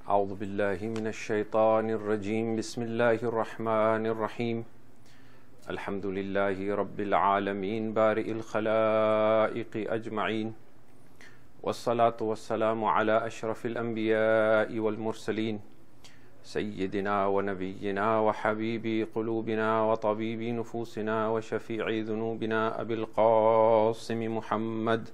أعوذ بالله من الشيطان الرجيم بسم الله الرحمن الرحيم الحمد لله رب العالمين بارئ الخلائق أجمعين والصلاة والسلام على أشرف الأنبياء والمرسلين سيدنا ونبينا وحبيب قلوبنا وطبيب نفوسنا وشفيع ذنوبنا أبي القاسم محمد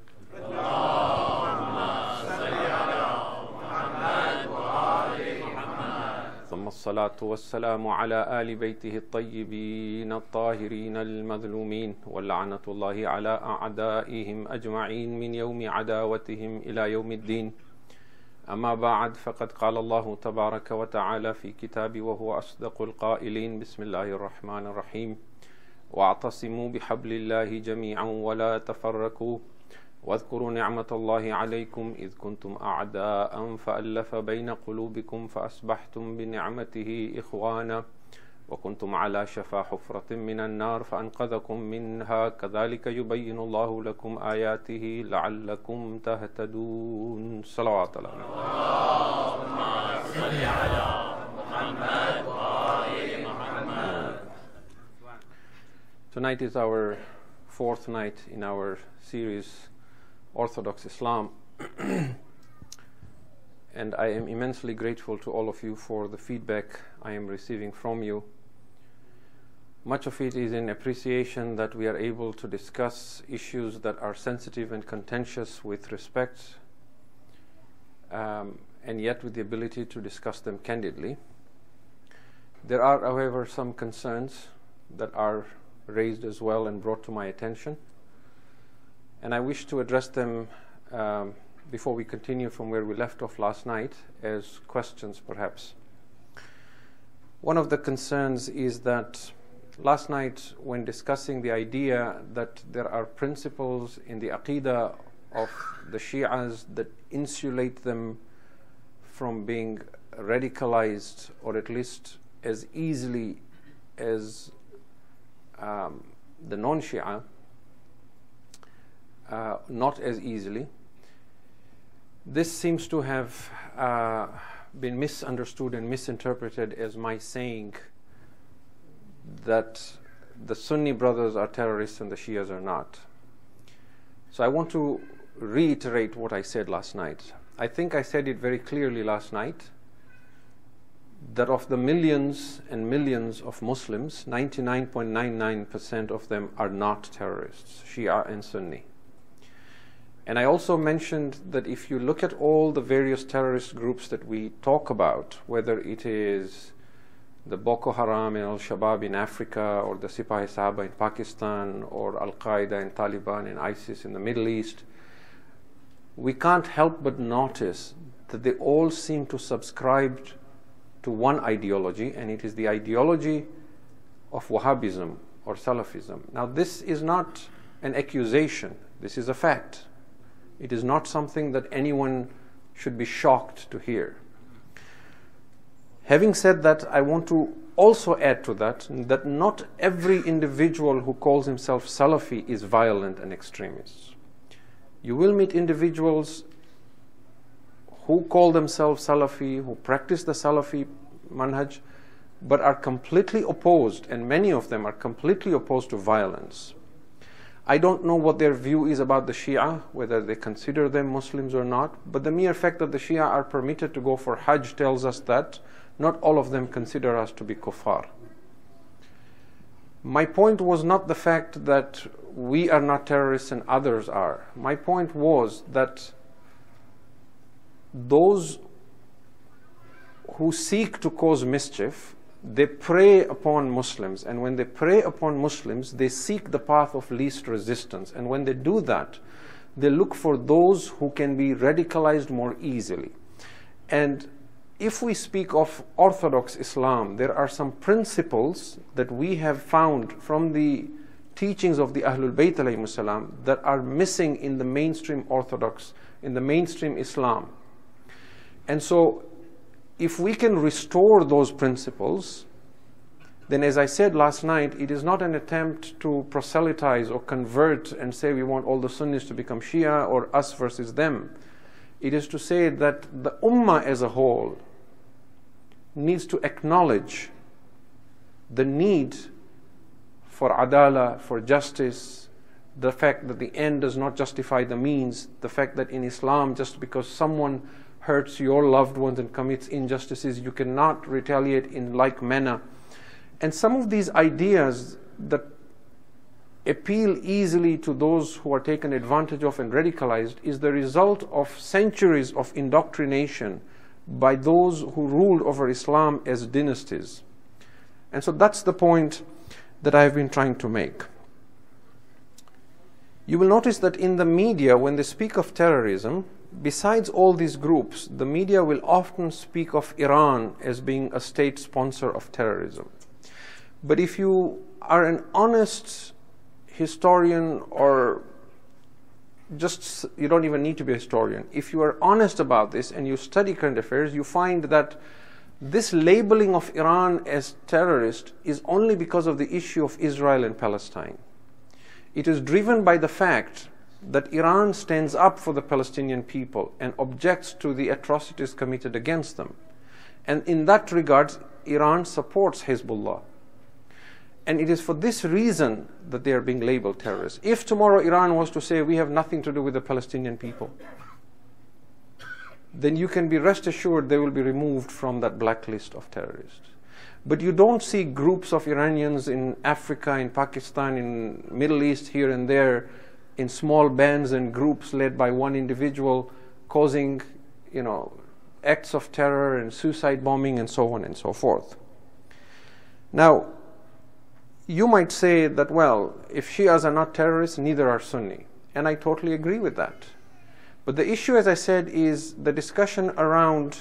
ثم الصلاة والسلام على آل بيته الطيبين الطاهرين المظلومين واللعنة الله على أعدائهم أجمعين من يوم عداوتهم إلى يوم الدين أما بعد فقد قال الله تبارك وتعالى في كتابه وهو أصدق القائلين بسم الله الرحمن الرحيم واعتصموا بحبل الله جميعا ولا تفرقوا واذكروا نعمة الله عليكم إذ كنتم أعداء فألف بين قلوبكم فأصبحتم بنعمته إخوانا وكنتم على شفا حفرة من النار فأنقذكم منها كذلك يبين الله لكم آياته لعلكم تهتدون صلوات الله اللهم صل على محمد وآل محمد. Tonight is our fourth night in our series Orthodox Islam and I am immensely grateful to all of you for the feedback I am receiving from you. Much of it is in appreciation that we are able to discuss issues that are sensitive and contentious with respect and yet with the ability to discuss them candidly. There are, however, some concerns that are raised as well and brought to my attention, and I wish to address them before we continue from where we left off last night as questions perhaps. One of the concerns is that last night when discussing the idea that there are principles in the Aqidah of the Shi'as that insulate them from being radicalized, or at least as easily as the non-Shia, not as easily. This seems to have been misunderstood and misinterpreted as my saying that the Sunni brothers are terrorists and the Shias are not. So I want to reiterate what I said last night. I think I said it very clearly last night that of the millions and millions of Muslims, 99.99% of them are not terrorists, Shia and Sunni. And I also mentioned that if you look at all the various terrorist groups that we talk about, whether it is the Boko Haram and Al-Shabaab in Africa, or the Sipahi Sahaba in Pakistan, or Al-Qaeda and Taliban and ISIS in the Middle East, we can't help but notice that they all seem to subscribe to one ideology, and it is the ideology of Wahhabism or Salafism. Now, this is not an accusation, this is a fact. It is not something that anyone should be shocked to hear. Having said that, I want to also add to that not every individual who calls himself Salafi is violent and extremist. You will meet individuals who call themselves Salafi, who practice the Salafi manhaj, but are completely opposed, and many of them are completely opposed to violence. I don't know what their view is about the Shia, whether they consider them Muslims or not, but the mere fact that the Shia are permitted to go for Hajj tells us that not all of them consider us to be kuffar. My point was not the fact that we are not terrorists and others are. My point was that those who seek to cause mischief, they prey upon Muslims, and when they prey upon Muslims, they seek the path of least resistance, and when they do that, they look for those who can be radicalized more easily. And if we speak of Orthodox Islam, there are some principles that we have found from the teachings of the Ahlul Bayt alayhimus salam that are missing in the mainstream Orthodox, in the mainstream Islam. And so if we can restore those principles, then as I said last night, it is not an attempt to proselytize or convert and say we want all the Sunnis to become Shia or us versus them. It is to say that the Ummah as a whole needs to acknowledge the need for adala, for justice, the fact that the end does not justify the means, the fact that in Islam, just because someone hurts your loved ones and commits injustices, you cannot retaliate in like manner. And some of these ideas that appeal easily to those who are taken advantage of and radicalized is the result of centuries of indoctrination by those who ruled over Islam as dynasties. And so that's the point that I've been trying to make. You will notice that in the media, when they speak of terrorism, besides all these groups, the media will often speak of Iran as being a state sponsor of terrorism. But if you are an honest historian, or just, you don't even need to be a historian, if you are honest about this and you study current affairs, you find that this labeling of Iran as terrorist is only because of the issue of Israel and Palestine. It is driven by the fact that Iran stands up for the Palestinian people and objects to the atrocities committed against them. And in that regard, Iran supports Hezbollah. And it is for this reason that they are being labeled terrorists. If tomorrow Iran was to say, we have nothing to do with the Palestinian people, then you can be rest assured they will be removed from that blacklist of terrorists. But you don't see groups of Iranians in Africa, in Pakistan, in Middle East, here and there, in small bands and groups led by one individual, causing, acts of terror and suicide bombing and so on and so forth. Now, you might say that, well, if Shias are not terrorists, neither are Sunni. And I totally agree with that. But the issue, as I said, is the discussion around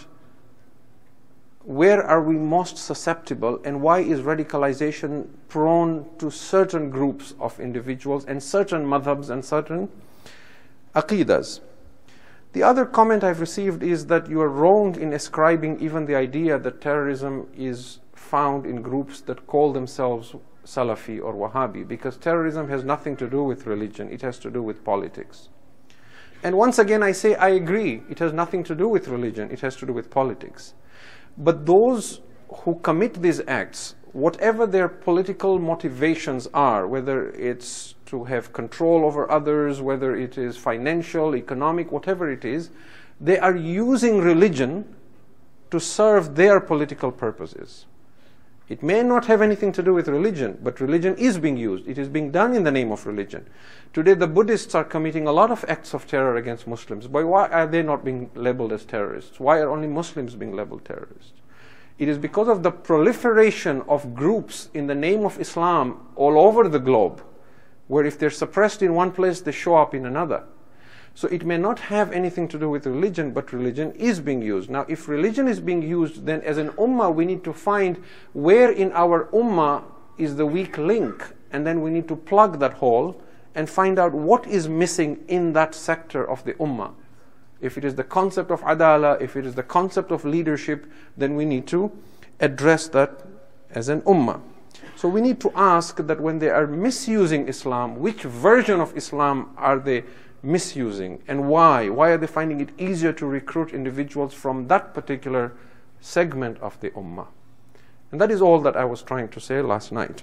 where are we most susceptible and why is radicalization prone to certain groups of individuals and certain madhabs and certain aqidas. The other comment I've received is that you are wrong in ascribing even the idea that terrorism is found in groups that call themselves Salafi or Wahhabi, because terrorism has nothing to do with religion, it has to do with politics. And once again I say I agree, it has nothing to do with religion, it has to do with politics. But those who commit these acts, whatever their political motivations are, whether it's to have control over others, whether it is financial, economic, whatever it is, they are using religion to serve their political purposes. It may not have anything to do with religion, but religion is being used. It is being done in the name of religion. Today the Buddhists are committing a lot of acts of terror against Muslims. But why are they not being labeled as terrorists? Why are only Muslims being labeled terrorists? It is because of the proliferation of groups in the name of Islam all over the globe, where if they're suppressed in one place, they show up in another. So it may not have anything to do with religion, but religion is being used. Now, if religion is being used, then as an ummah, we need to find where in our ummah is the weak link, and then we need to plug that hole and find out what is missing in that sector of the ummah. If it is the concept of adala, if it is the concept of leadership, then we need to address that as an ummah. So we need to ask that when they are misusing Islam, which version of Islam are they misusing, and why? Why are they finding it easier to recruit individuals from that particular segment of the ummah? And that is all that I was trying to say last night.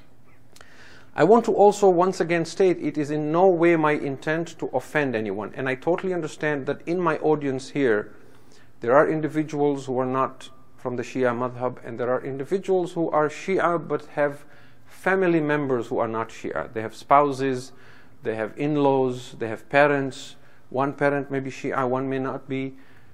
I want to also once again state it is in no way my intent to offend anyone, and I totally understand that in my audience here there are individuals who are not from the Shia madhab, and there are individuals who are Shia but have family members who are not Shia. They have spouses, they have in-laws, they have parents. One parent may be Shia, one may not be.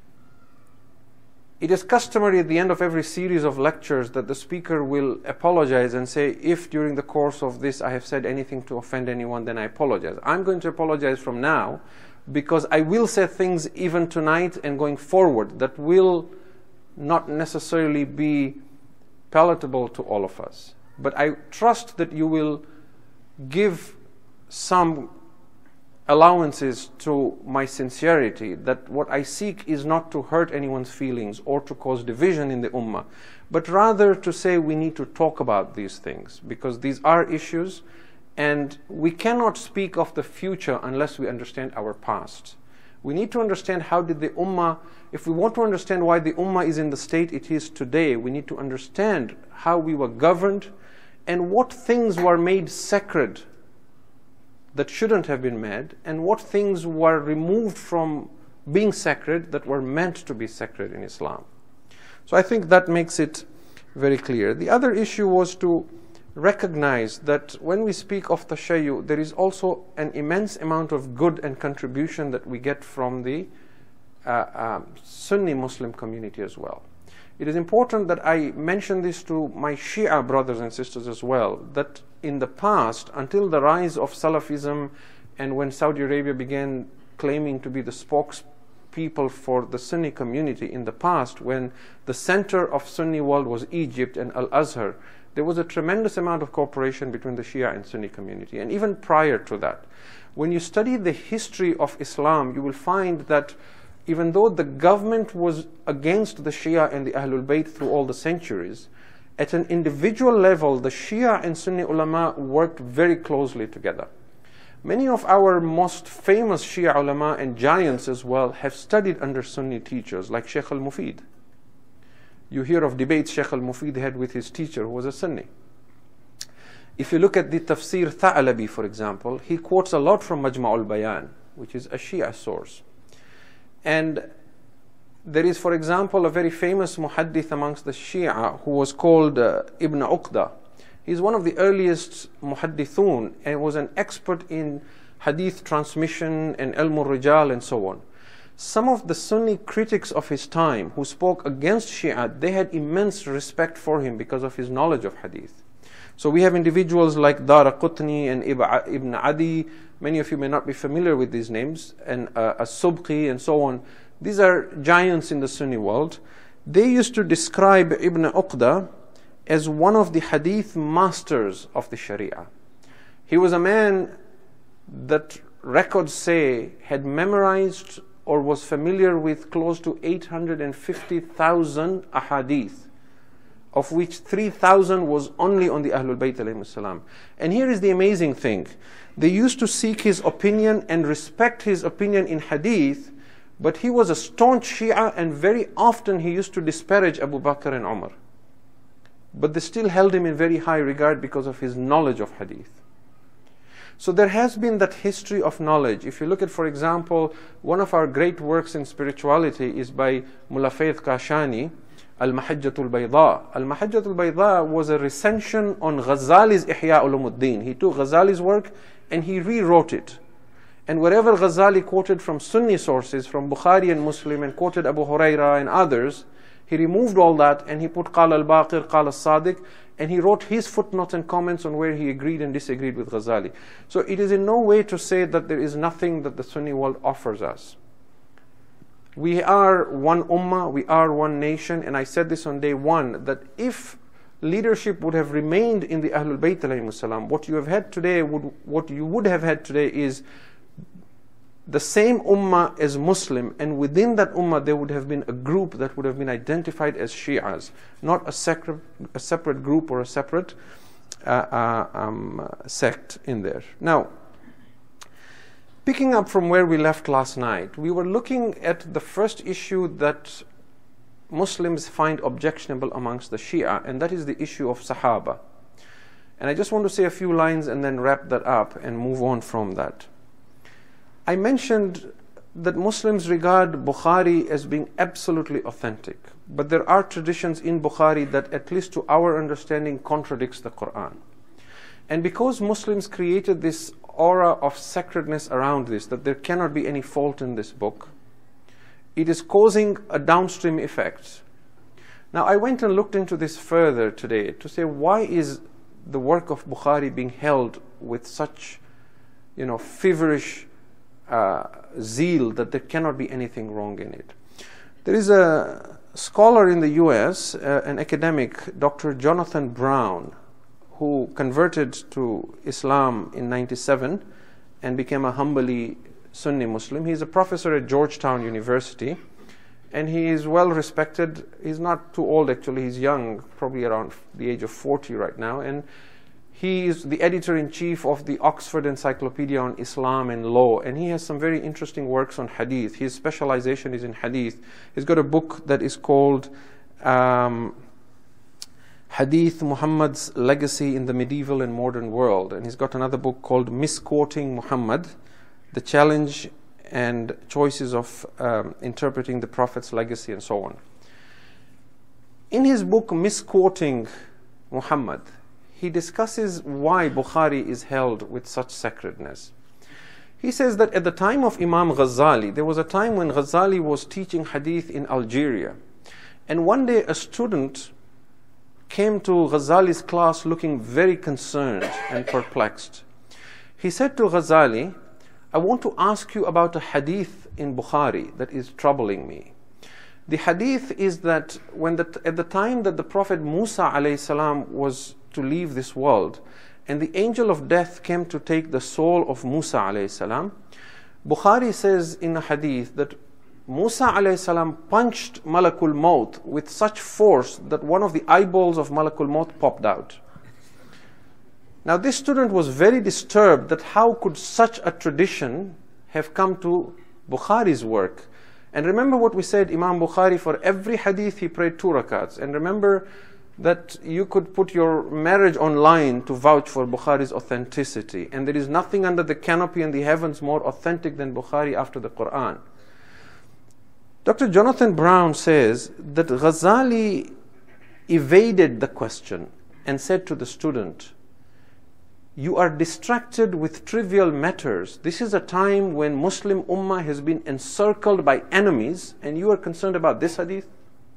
It is customary at the end of every series of lectures that the speaker will apologize and say, if during the course of this I have said anything to offend anyone, then I apologize. I'm going to apologize from now, because I will say things even tonight and going forward that will not necessarily be palatable to all of us. But I trust that you will give some allowances to my sincerity, that what I seek is not to hurt anyone's feelings or to cause division in the ummah, but rather to say we need to talk about these things, because these are issues and we cannot speak of the future unless we understand our past. We need to understand how did the ummah If we want to understand why the Ummah is in the state it is today, we need to understand how we were governed and what things were made sacred that shouldn't have been made, and what things were removed from being sacred that were meant to be sacred in Islam. So I think that makes it very clear. The other issue was to recognize that when we speak of tashayyu, there is also an immense amount of good and contribution that we get from the Sunni Muslim community as well. It is important that I mention this to my Shia brothers and sisters as well, that in the past, until the rise of Salafism and when Saudi Arabia began claiming to be the spokespeople for the Sunni community, in the past when the center of Sunni world was Egypt and Al-Azhar, there was a tremendous amount of cooperation between the Shia and Sunni community. And even prior to that, when you study the history of Islam, you will find that even though the government was against the Shia and the Ahlul Bayt through all the centuries, at an individual level, the Shia and Sunni ulama worked very closely together. Many of our most famous Shia ulama and giants as well have studied under Sunni teachers like Sheikh al-Mufid. You hear of debates Sheikh al-Mufid had with his teacher who was a Sunni. If you look at the Tafsir Tha'alabi, for example, he quotes a lot from Majma'ul Bayan, which is a Shia source. And there is, for example, a very famous muhaddith amongst the Shia who was called Ibn Uqda. He's one of the earliest muhaddithun and was an expert in hadith transmission and ilm rijal and so on. Some of the Sunni critics of his time who spoke against Shia, they had immense respect for him because of his knowledge of hadith. So we have individuals like Daraqutni and Ibn Adi. Many of you may not be familiar with these names, and As-Subqi and so on. These are giants in the Sunni world. They used to describe Ibn Uqda as one of the hadith masters of the Sharia. He was a man that records say had memorized or was familiar with close to 850,000 ahadith, of which 3,000 was only on the Ahlul Bayt alayhim salam. And here is the amazing thing. They used to seek his opinion and respect his opinion in hadith, but he was a staunch Shia and very often he used to disparage Abu Bakr and Umar. But they still held him in very high regard because of his knowledge of hadith. So there has been that history of knowledge. If you look at, for example, one of our great works in spirituality is by Mullah Faith Kashani, Al-Mahajjatul Bayda. Al-Mahajjatul Bayda was a recension on Ghazali's Ihya Ulumuddin. He took Ghazali's work and he rewrote it. And wherever Ghazali quoted from Sunni sources, from Bukhari and Muslim, and quoted Abu Huraira and others, he removed all that and he put Qala al-Baqir, Qala al-Sadiq, and he wrote his footnotes and comments on where he agreed and disagreed with Ghazali. So it is in no way to say that there is nothing that the Sunni world offers us. We are one ummah, we are one nation, and I said this on day one, that if leadership would have remained in the Ahlul Bayt alayhim salam, what you would have had today is the same ummah as Muslim, and within that ummah there would have been a group that would have been identified as Shi'as, not a separate group or a separate sect in there. Now, picking up from where we left last night, we were looking at the first issue that Muslims find objectionable amongst the Shia, and that is the issue of Sahaba. And I just want to say a few lines and then wrap that up and move on from that. I mentioned that Muslims regard Bukhari as being absolutely authentic, but there are traditions in Bukhari that, at least to our understanding, contradicts the Quran. And because Muslims created this aura of sacredness around this, that there cannot be any fault in this book, it is causing a downstream effect. Now, I went and looked into this further today to say, why is the work of Bukhari being held with such, feverish zeal that there cannot be anything wrong in it? There is a scholar in the US, an academic, Dr. Jonathan Brown, who converted to Islam in '97 and became a humbly Sunni Muslim. He's a professor at Georgetown University, and he is well respected. He's not too old actually, he's young, probably around the age of 40 right now, and He is the editor-in-chief of the Oxford Encyclopedia on Islam and Law, and he has some very interesting works on hadith. His specialization is in hadith. He's got a book that is called Hadith, Muhammad's Legacy in the Medieval and Modern World, and he's got another book called Misquoting Muhammad, The Challenge and Choices of Interpreting the Prophet's Legacy, and so on. In his book Misquoting Muhammad, he discusses why Bukhari is held with such sacredness. He says that at the time of Imam Ghazali, there was a time when Ghazali was teaching hadith in Algeria, and one day a student came to Ghazali's class looking very concerned and perplexed. He said to Ghazali, I want to ask you about a hadith in Bukhari that is troubling me. The hadith is that at the time that the Prophet Musa alayhi salam was to leave this world, and the angel of death came to take the soul of Musa alayhi salam, Bukhari says in a hadith that Musa alayhi salam punched Malakul Maut with such force that one of the eyeballs of Malakul Maut popped out. Now this student was very disturbed that how could such a tradition have come to Bukhari's work. And remember what we said, Imam Bukhari, for every hadith he prayed 2 rakats. And remember that you could put your marriage online to vouch for Bukhari's authenticity. And there is nothing under the canopy in the heavens more authentic than Bukhari after the Quran. Dr. Jonathan Brown says that Ghazali evaded the question and said to the student, you are distracted with trivial matters. This is a time when Muslim Ummah has been encircled by enemies, and you are concerned about this hadith?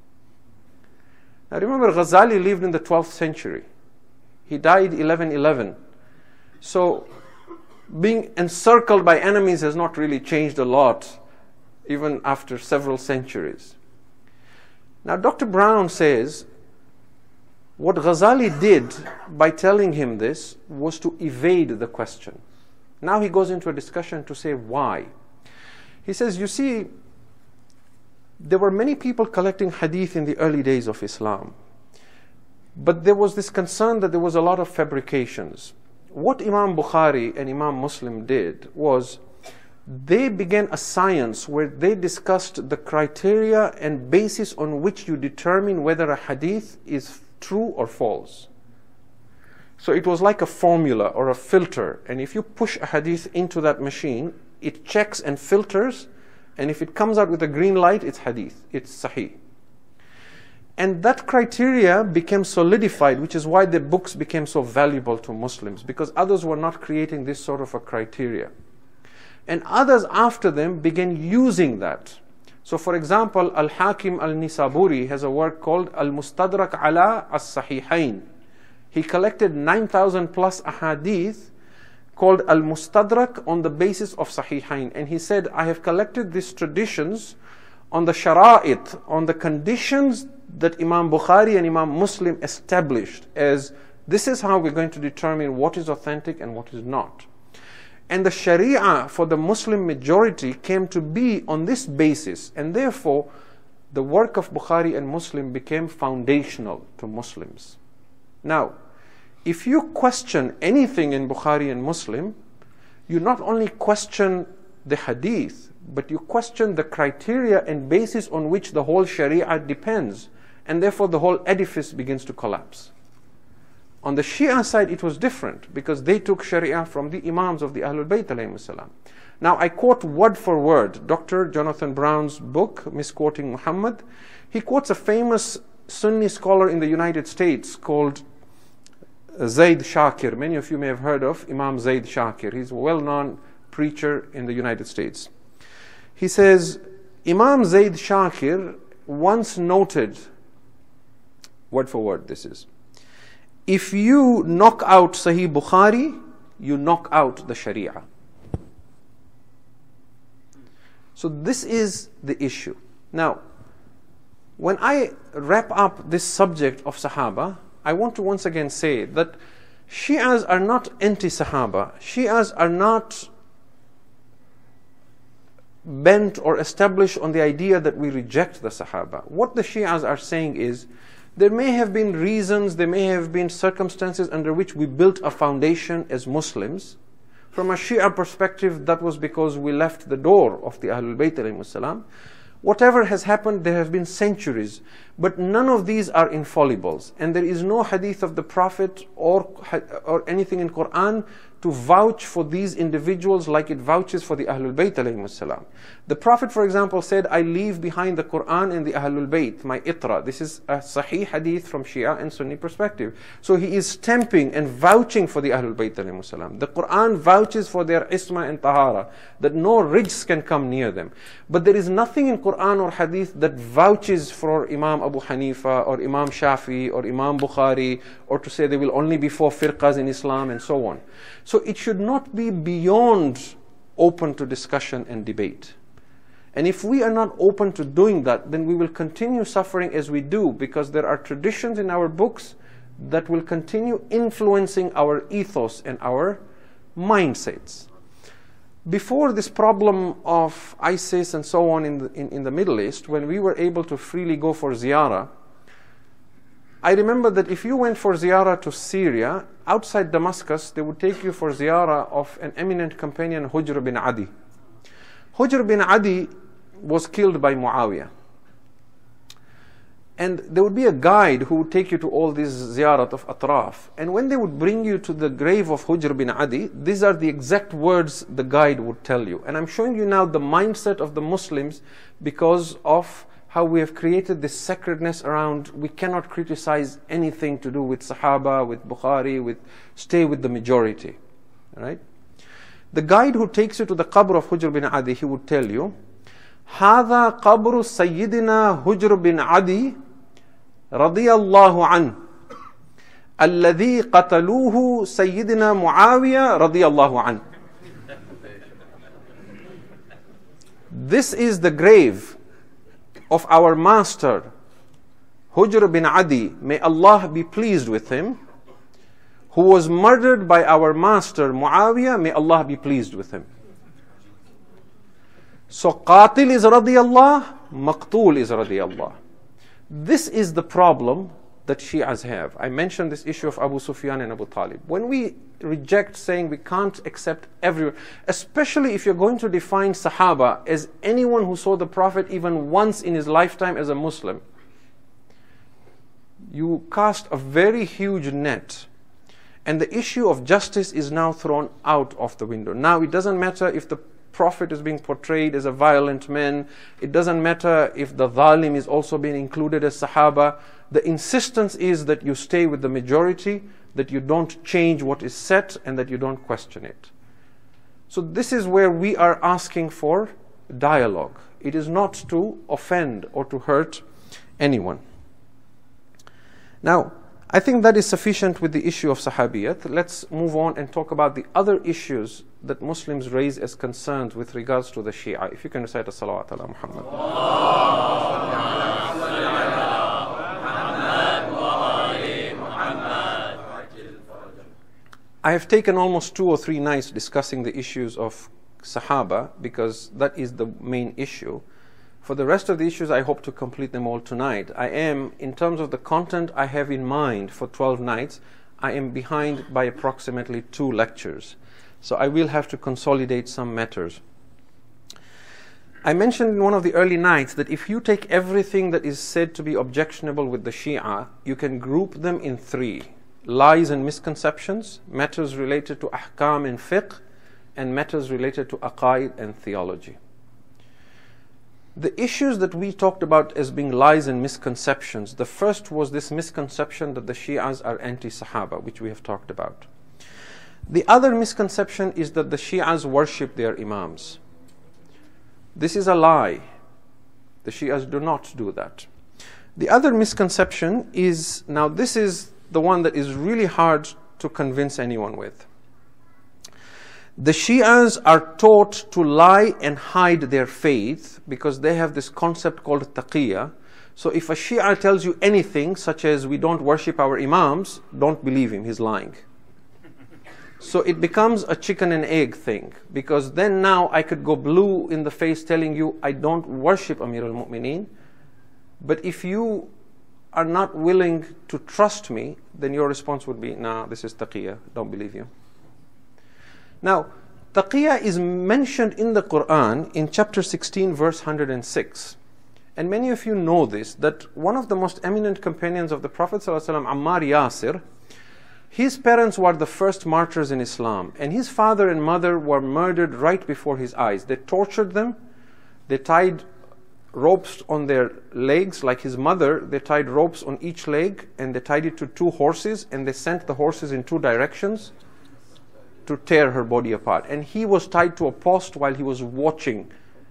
Now remember, Ghazali lived in the 12th century. He died 1111. So being encircled by enemies has not really changed a lot, even after several centuries. Now Dr. Brown says, what Ghazali did by telling him this was to evade the question. Now he goes into a discussion to say why. He says, you see, there were many people collecting hadith in the early days of Islam, but there was this concern that there was a lot of fabrications. What Imam Bukhari and Imam Muslim did was they began a science where they discussed the criteria and basis on which you determine whether a hadith is true or false. So it was like a formula or a filter, and if you push a hadith into that machine, it checks and filters, and if it comes out with a green light, it's hadith, it's sahih. And that criteria became solidified, which is why the books became so valuable to Muslims, because others were not creating this sort of a criteria. And others after them began using that. So for example, Al-Hakim Al-Nisaburi has a work called Al-Mustadrak ala As-Sahihain. He collected 9,000 plus ahadith called Al-Mustadrak on the basis of Sahihain. And he said, I have collected these traditions on the shara'it, on the conditions that Imam Bukhari and Imam Muslim established as this is how we're going to determine what is authentic and what is not. And the Sharia for the Muslim majority came to be on this basis, and therefore the work of Bukhari and Muslim became foundational to Muslims. Now, if you question anything in Bukhari and Muslim, you not only question the hadith, but you question the criteria and basis on which the whole Sharia depends, and therefore the whole edifice begins to collapse. On the Shia side, it was different because they took Sharia from the Imams of the Ahlul Bayt alayhim salam. Now I quote word for word Dr. Jonathan Brown's book, Misquoting Muhammad. He quotes a famous Sunni scholar in the United States called Zaid Shakir. Many of you may have heard of Imam Zaid Shakir. He's a well-known preacher in the United States. He says, Imam Zaid Shakir once noted, word for word this is, if you knock out Sahih Bukhari, you knock out the Sharia. So this is the issue. Now, when I wrap up this subject of Sahaba, I want to once again say that Shias are not anti-Sahaba. Shias are not bent or established on the idea that we reject the Sahaba. What the Shias are saying is There may have been reasons, there may have been circumstances under which we built a foundation as Muslims. From a Shia perspective, that was because we left the door of the Ahlul Bayt alayhimus salam. Whatever has happened, there have been centuries. But none of these are infallibles. And there is no hadith of the Prophet or anything in Quran to vouch for these individuals like it vouches for the Ahlul Bayt alayhimus salam. The Prophet, for example, said, I leave behind the Quran and the Ahlul Bayt, my itra. This is a sahih hadith from Shia and Sunni perspective. So he is stamping and vouching for the Ahlul Bayt alayhimus salam. The Quran vouches for their isma and tahara, that no rijs can come near them. But there is nothing in Quran or hadith that vouches for Imam Abu Hanifa or Imam Shafi or Imam Bukhari, or to say there will only be 4 firqas in Islam and so on. So it should not be beyond open to discussion and debate. And if we are not open to doing that, then we will continue suffering as we do, because there are traditions in our books that will continue influencing our ethos and our mindsets. Before this problem of ISIS and so on in the Middle East, when we were able to freely go for ziyarah, I remember that if you went for ziyarah to Syria, outside Damascus, they would take you for ziyarah of an eminent companion, Hujr bin Adi. Hujr bin Adi was killed by Muawiyah. And there would be a guide who would take you to all these ziyarat of atraf. And when they would bring you to the grave of Hujr bin Adi, these are the exact words the guide would tell you. And I'm showing you now the mindset of the Muslims because of how we have created this sacredness around we cannot criticize anything to do with Sahaba, with Bukhari, stay with the majority. Right? The guide who takes you to the qabr of Hujr bin Adi, he would tell you, هذا قبر سيدنا هجر بن عدي رضي الله عنه الذي قتلوه سيدنا معاوية رضي الله عنه. This is the grave of our master Hujr bin Adi, may Allah be pleased with him, who was murdered by our master Muawiyah, may Allah be pleased with him. So qatil is radiyallah, maqtul is radiyallah. This is the problem that Shias have. I mentioned this issue of Abu Sufyan and Abu Talib. When we reject saying we can't accept everyone, especially if you're going to define Sahaba as anyone who saw the Prophet even once in his lifetime as a Muslim, you cast a very huge net. And the issue of justice is now thrown out of the window. Now it doesn't matter if the Prophet is being portrayed as a violent man. It doesn't matter if the Zalim is also being included as Sahaba. The insistence is that you stay with the majority, that you don't change what is set, and that you don't question it. So this is where we are asking for dialogue. It is not to offend or to hurt anyone. Now, I think that is sufficient with the issue of Sahabiyat. Let's move on and talk about the other issues that Muslims raise as concerns with regards to the Shia. If you can recite a salawat ala Muhammad. I have taken almost 2 or 3 nights discussing the issues of Sahaba because that is the main issue. For the rest of the issues, I hope to complete them all tonight. I am, in terms of the content I have in mind for 12 nights, I am behind by approximately 2 lectures. So I will have to consolidate some matters. I mentioned in one of the early nights that if you take everything that is said to be objectionable with the Shia, you can group them in 3. Lies and misconceptions, matters related to ahkam and fiqh, and matters related to aqaid and theology. The issues that we talked about as being lies and misconceptions, the first was this misconception that the Shias are anti-Sahaba, which we have talked about. The other misconception is that the Shias worship their Imams. This is a lie. The Shias do not do that. The other misconception is, now this is the one that is really hard to convince anyone with. The Shias are taught to lie and hide their faith because they have this concept called taqiyya. So if a Shia tells you anything, such as we don't worship our Imams, don't believe him, he's lying. So it becomes a chicken and egg thing, because then now I could go blue in the face telling you I don't worship Amir al-Mu'mineen, but if you are not willing to trust me, then your response would be, nah, this is taqiyya, don't believe you. Now, taqiyya is mentioned in the Quran in chapter 16, verse 106. And many of you know this, that one of the most eminent companions of the Prophet ﷺ, Ammar Yasir, his parents were the first martyrs in Islam, and his father and mother were murdered right before his eyes. They tortured them, they tied ropes on their legs, like his mother, they tied ropes on each leg, and they tied it to 2 horses, and they sent the horses in 2 directions to tear her body apart. And he was tied to a post while he was watching,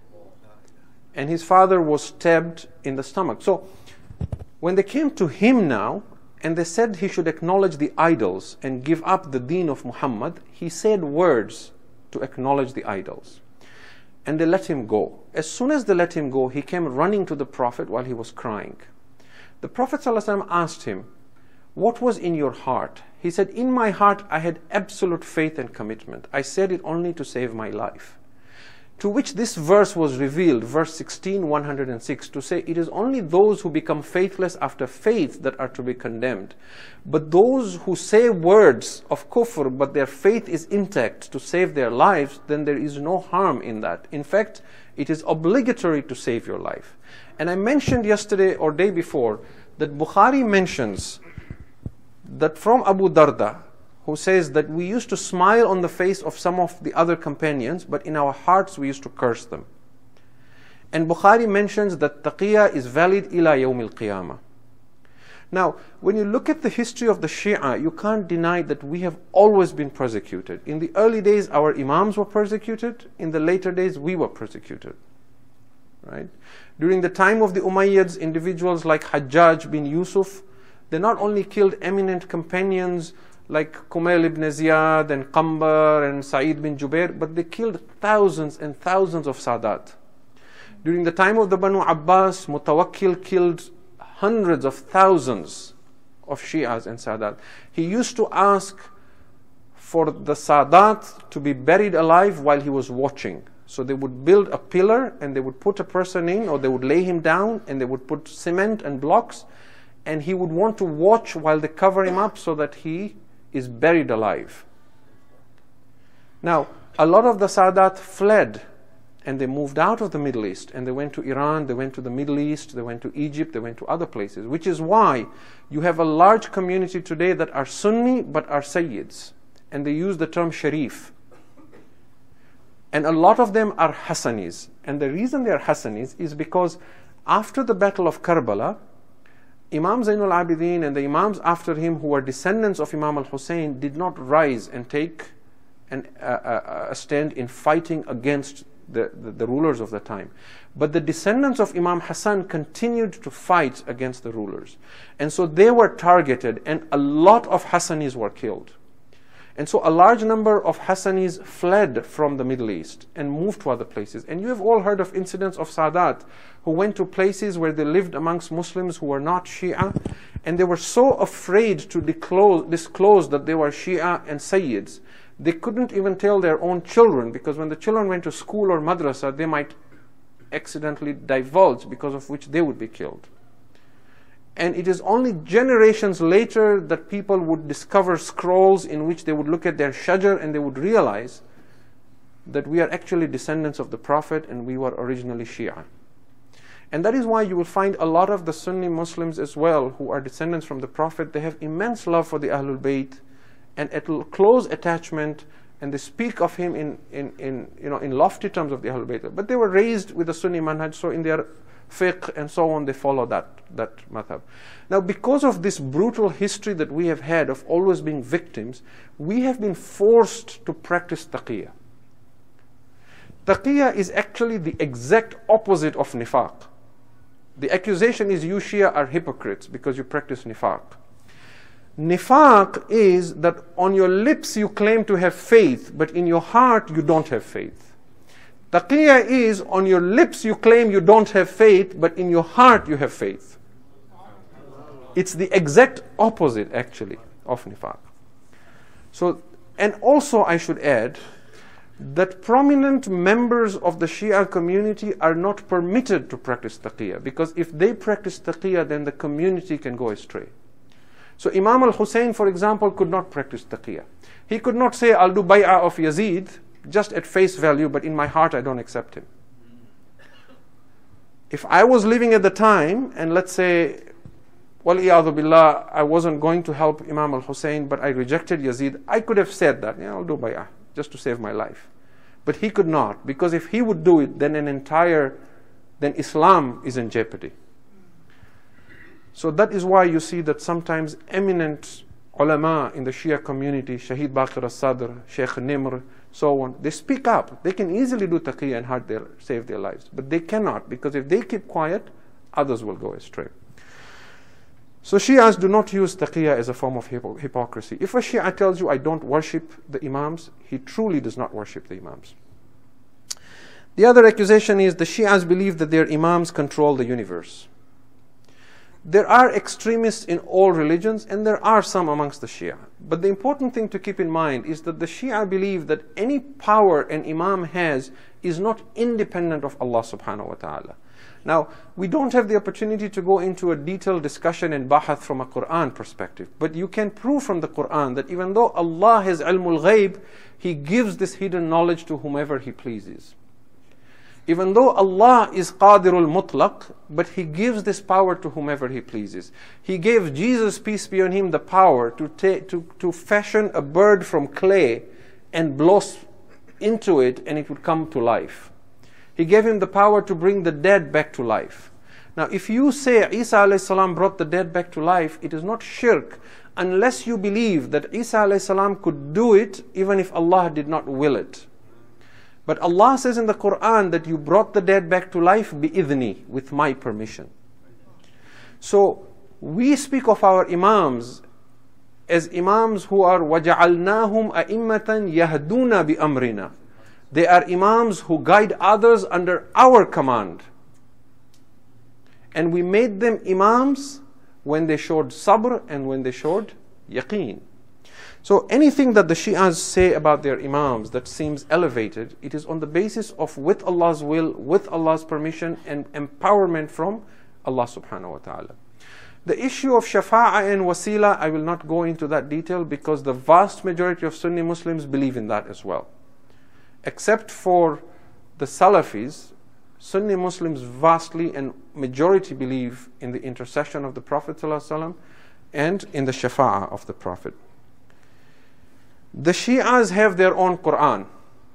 and his father was stabbed in the stomach. So when they came to him now, and they said he should acknowledge the idols and give up the deen of Muhammad, he said words to acknowledge the idols. And they let him go. As soon as they let him go, he came running to the Prophet while he was crying. The Prophet ﷺ asked him, what was in your heart? He said, in my heart I had absolute faith and commitment. I said it only to save my life. To which this verse was revealed, verse 16, 106, to say it is only those who become faithless after faith that are to be condemned. But those who say words of kufr, but their faith is intact to save their lives, then there is no harm in that. In fact, it is obligatory to save your life. And I mentioned yesterday or day before that Bukhari mentions that from Abu Darda, who says that we used to smile on the face of some of the other companions, but in our hearts we used to curse them. And Bukhari mentions that taqiyya is valid ila yawm al-qiyamah. Now, when you look at the history of the Shia, you can't deny that we have always been persecuted. In the early days, our imams were persecuted. In the later days, we were persecuted. Right? During the time of the Umayyads, individuals like Hajjaj bin Yusuf, they not only killed eminent companions like Kumail ibn Ziyad and Qambar and Sa'id bin Jubair, but they killed thousands and thousands of Sadat. During the time of the Banu Abbas, Mutawakkil killed hundreds of thousands of Shi'as and Sadat. He used to ask for the Sadat to be buried alive while he was watching. So they would build a pillar and they would put a person in, or they would lay him down and they would put cement and blocks, and he would want to watch while they cover him up so that he is buried alive. Now, a lot of the Sadat fled and they moved out of the Middle East, and they went to Iran, they went to the Middle East, they went to Egypt, they went to other places, which is why you have a large community today that are Sunni but are Sayyids, and they use the term Sharif. And a lot of them are Hassanis. And the reason they are Hassanis is because after the Battle of Karbala, Imam Zainul Abidin and the Imams after him who were descendants of Imam al-Hussein did not rise and take a stand in fighting against the rulers of the time. But the descendants of Imam Hassan continued to fight against the rulers. And so they were targeted, and a lot of Hassanis were killed. And so a large number of Hassanis fled from the Middle East and moved to other places. And you have all heard of incidents of Sadat who went to places where they lived amongst Muslims who were not Shia, and they were so afraid to disclose that they were Shia and Sayyids. They couldn't even tell their own children, because when the children went to school or madrasa, they might accidentally divulge, because of which they would be killed. And it is only generations later that people would discover scrolls in which they would look at their shajar and they would realize that we are actually descendants of the Prophet and we were originally Shia. And that is why you will find a lot of the Sunni Muslims as well, who are descendants from the Prophet, they have immense love for the Ahlul Bayt and a close attachment, and they speak of him in lofty terms of the Ahlul Bayt. But they were raised with the Sunni manhaj, so in their fiqh and so on, they follow that madhab. Now, because of this brutal history that we have had of always being victims, we have been forced to practice taqiyya. Taqiyya is actually the exact opposite of nifaq. The accusation is you Shia are hypocrites because you practice nifaq. Nifaq is that on your lips you claim to have faith, but in your heart you don't have faith. Taqiyya is on your lips you claim you don't have faith, but in your heart you have faith. It's the exact opposite actually of nifaq. So, and also I should add that prominent members of the Shia community are not permitted to practice taqiyya, because if they practice taqiyya, then the community can go astray. So Imam al-Hussein, for example, could not practice taqiyya. He could not say, I'll do bay'ah of Yazid, just at face value, but in my heart I don't accept him. If I was living at the time, and let's say, wal-iyadhu billah, I wasn't going to help Imam al-Hussein, but I rejected Yazid, I could have said that, yeah, I'll do bay'ah, just to save my life. But he could not, because if he would do it, then then Islam is in jeopardy. So that is why you see that sometimes eminent ulama in the Shia community, Shaheed Baqir al-Sadr, Sheikh Nimr, so on, they speak up. They can easily do taqiyya and save their lives. But they cannot, because if they keep quiet, others will go astray. So Shias do not use taqiyya as a form of hypocrisy. If a Shia tells you, I don't worship the Imams, he truly does not worship the Imams. The other accusation is the Shias believe that their Imams control the universe. There are extremists in all religions, and there are some amongst the Shia. But the important thing to keep in mind is that the Shia believe that any power an Imam has is not independent of Allah subhanahu wa ta'ala. Now, we don't have the opportunity to go into a detailed discussion and bahath from a Quran perspective, but you can prove from the Quran that even though Allah has ilmul ghaib, He gives this hidden knowledge to whomever He pleases. Even though Allah is Qadirul Mutlaq, but He gives this power to whomever He pleases. He gave Jesus, peace be on Him, the power to fashion a bird from clay and blow into it, and it would come to life. He gave Him the power to bring the dead back to life. Now, if you say Isa alayhi salam brought the dead back to life, it is not shirk unless you believe that Isa alayhi salam could do it even if Allah did not will it. But Allah says in the Quran that you brought the dead back to life bi'idhni, with my permission. So we speak of our Imams as Imams who are وَجَعَلْنَاهُمْ أَئِمَّةً يَهْدُونَ بِأَمْرِنَا. They are Imams who guide others under our command. And we made them Imams when they showed sabr and when they showed yaqeen. So anything that the Shias say about their Imams that seems elevated, it is on the basis of with Allah's will, with Allah's permission, and empowerment from Allah subhanahu wa ta'ala. The issue of shafa'ah and wasila, I will not go into that detail because the vast majority of Sunni Muslims believe in that as well. Except for the Salafis, Sunni Muslims vastly and majority believe in the intercession of the Prophet ﷺ and in the shafa'ah of the Prophet. The Shias have their own Quran.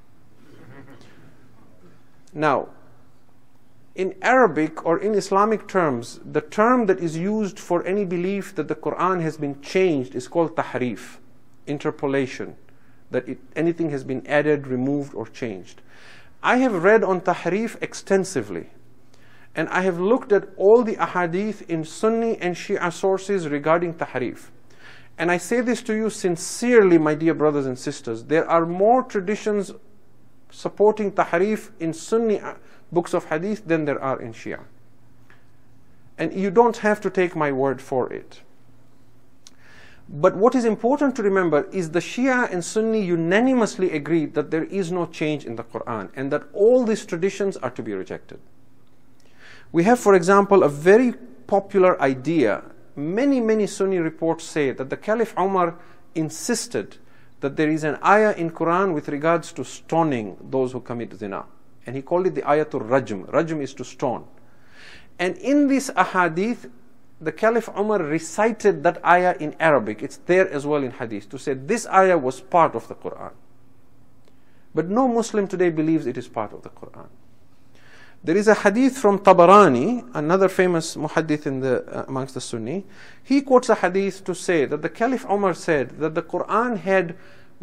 Now, in Arabic or in Islamic terms, the term that is used for any belief that the Quran has been changed is called tahrif, interpolation, that anything has been added, removed, or changed. I have read on tahrif extensively, and I have looked at all the ahadith in Sunni and Shia sources regarding tahrif. And I say this to you sincerely, my dear brothers and sisters. There are more traditions supporting tahrif in Sunni books of hadith than there are in Shia. And you don't have to take my word for it. But what is important to remember is the Shia and Sunni unanimously agree that there is no change in the Quran and that all these traditions are to be rejected. We have, for example, a very popular idea. Many Sunni reports say that the Caliph Umar insisted that there is an ayah in Quran with regards to stoning those who commit zina. And he called it the ayatul rajm. Rajm is to stone. And in this ahadith, the Caliph Umar recited that ayah in Arabic. It's there as well in hadith, to say this ayah was part of the Quran. But no Muslim today believes it is part of the Quran. There is a hadith from Tabarani, another famous muhaddith amongst the Sunni. He quotes a hadith to say that the Caliph Umar said that the Quran had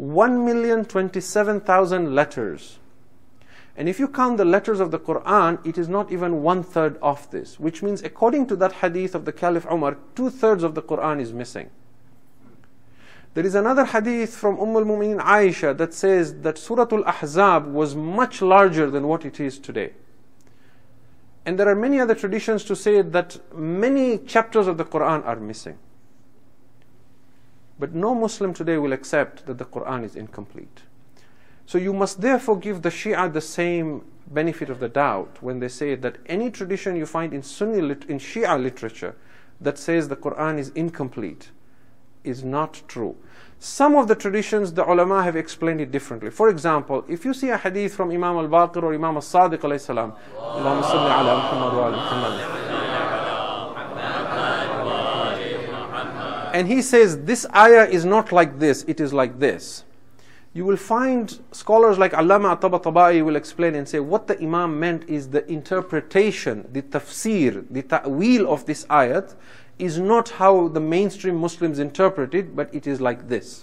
1,027,000 letters. And if you count the letters of the Quran, it is not even 1/3 of this, which means according to that hadith of the Caliph Umar, 2/3 of the Quran is missing. There is another hadith from al-Mu'mineen Aisha that says that Surah Al-Ahzab was much larger than what it is today. And there are many other traditions to say that many chapters of the Quran are missing. But no Muslim today will accept that the Quran is incomplete. So you must therefore give the Shia the same benefit of the doubt when they say that any tradition you find in Shia literature that says the Quran is incomplete is not true. Some of the traditions, the ulama have explained it differently. For example, if you see a hadith from Imam al-Baqir or Imam al-Sadiq alayhi salam, Allahumma salli ala Muhammad wa ali Muhammad, and he says this ayah is not like this, it is like this, you will find scholars like Allama at-Tabatabai will explain and say what the Imam meant is the interpretation, the tafsir, the ta'wil of this ayat is not how the mainstream Muslims interpret it, but it is like this.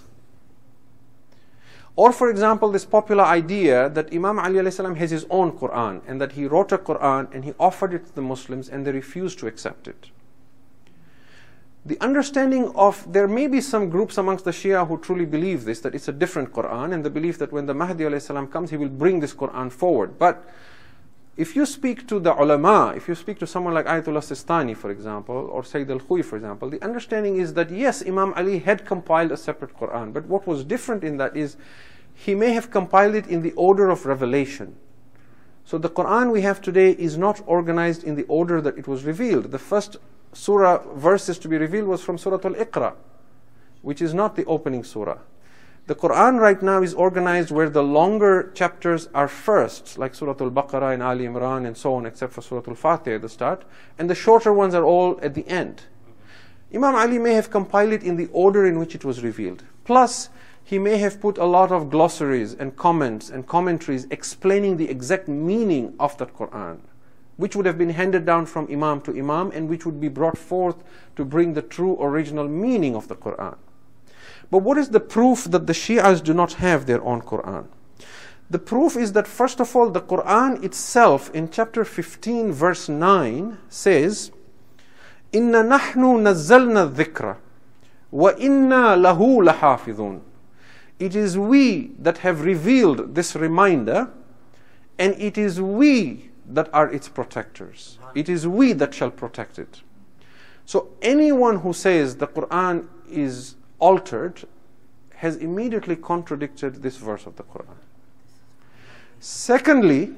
Or for example, this popular idea that Imam Ali alayhi salam has his own Quran and that he wrote a Quran and he offered it to the Muslims and they refused to accept it. The understanding of, there may be some groups amongst the Shia who truly believe this, that it's a different Quran, and the belief that when the Mahdi alayhi salam comes, he will bring this Quran forward. But if you speak to the ulama, if you speak to someone like Ayatollah Sistani, for example, or Sayyid al-Khuy, for example, the understanding is that yes, Imam Ali had compiled a separate Quran, but what was different in that is he may have compiled it in the order of revelation. So the Quran we have today is not organized in the order that it was revealed. The first surah verses to be revealed was from Surah Al-Iqra, which is not the opening surah. The Quran right now is organized where the longer chapters are first, like Surah Al-Baqarah and Ali Imran and so on, except for Surah Al-Fatiha at the start, and the shorter ones are all at the end. Imam Ali may have compiled it in the order in which it was revealed. Plus, he may have put a lot of glossaries and comments and commentaries explaining the exact meaning of that Quran, which would have been handed down from Imam to Imam and which would be brought forth to bring the true original meaning of the Quran. But what is the proof that the Shias do not have their own Quran? The proof is that first of all, the Quran itself in chapter 15 verse 9 says, "Inna nahnu nazzalna dhikra wa inna lahu lahafidhun." It is we that have revealed this reminder, and it is we that are its protectors. It is we that shall protect it. So anyone who says the Quran is altered has immediately contradicted this verse of the Quran. Secondly,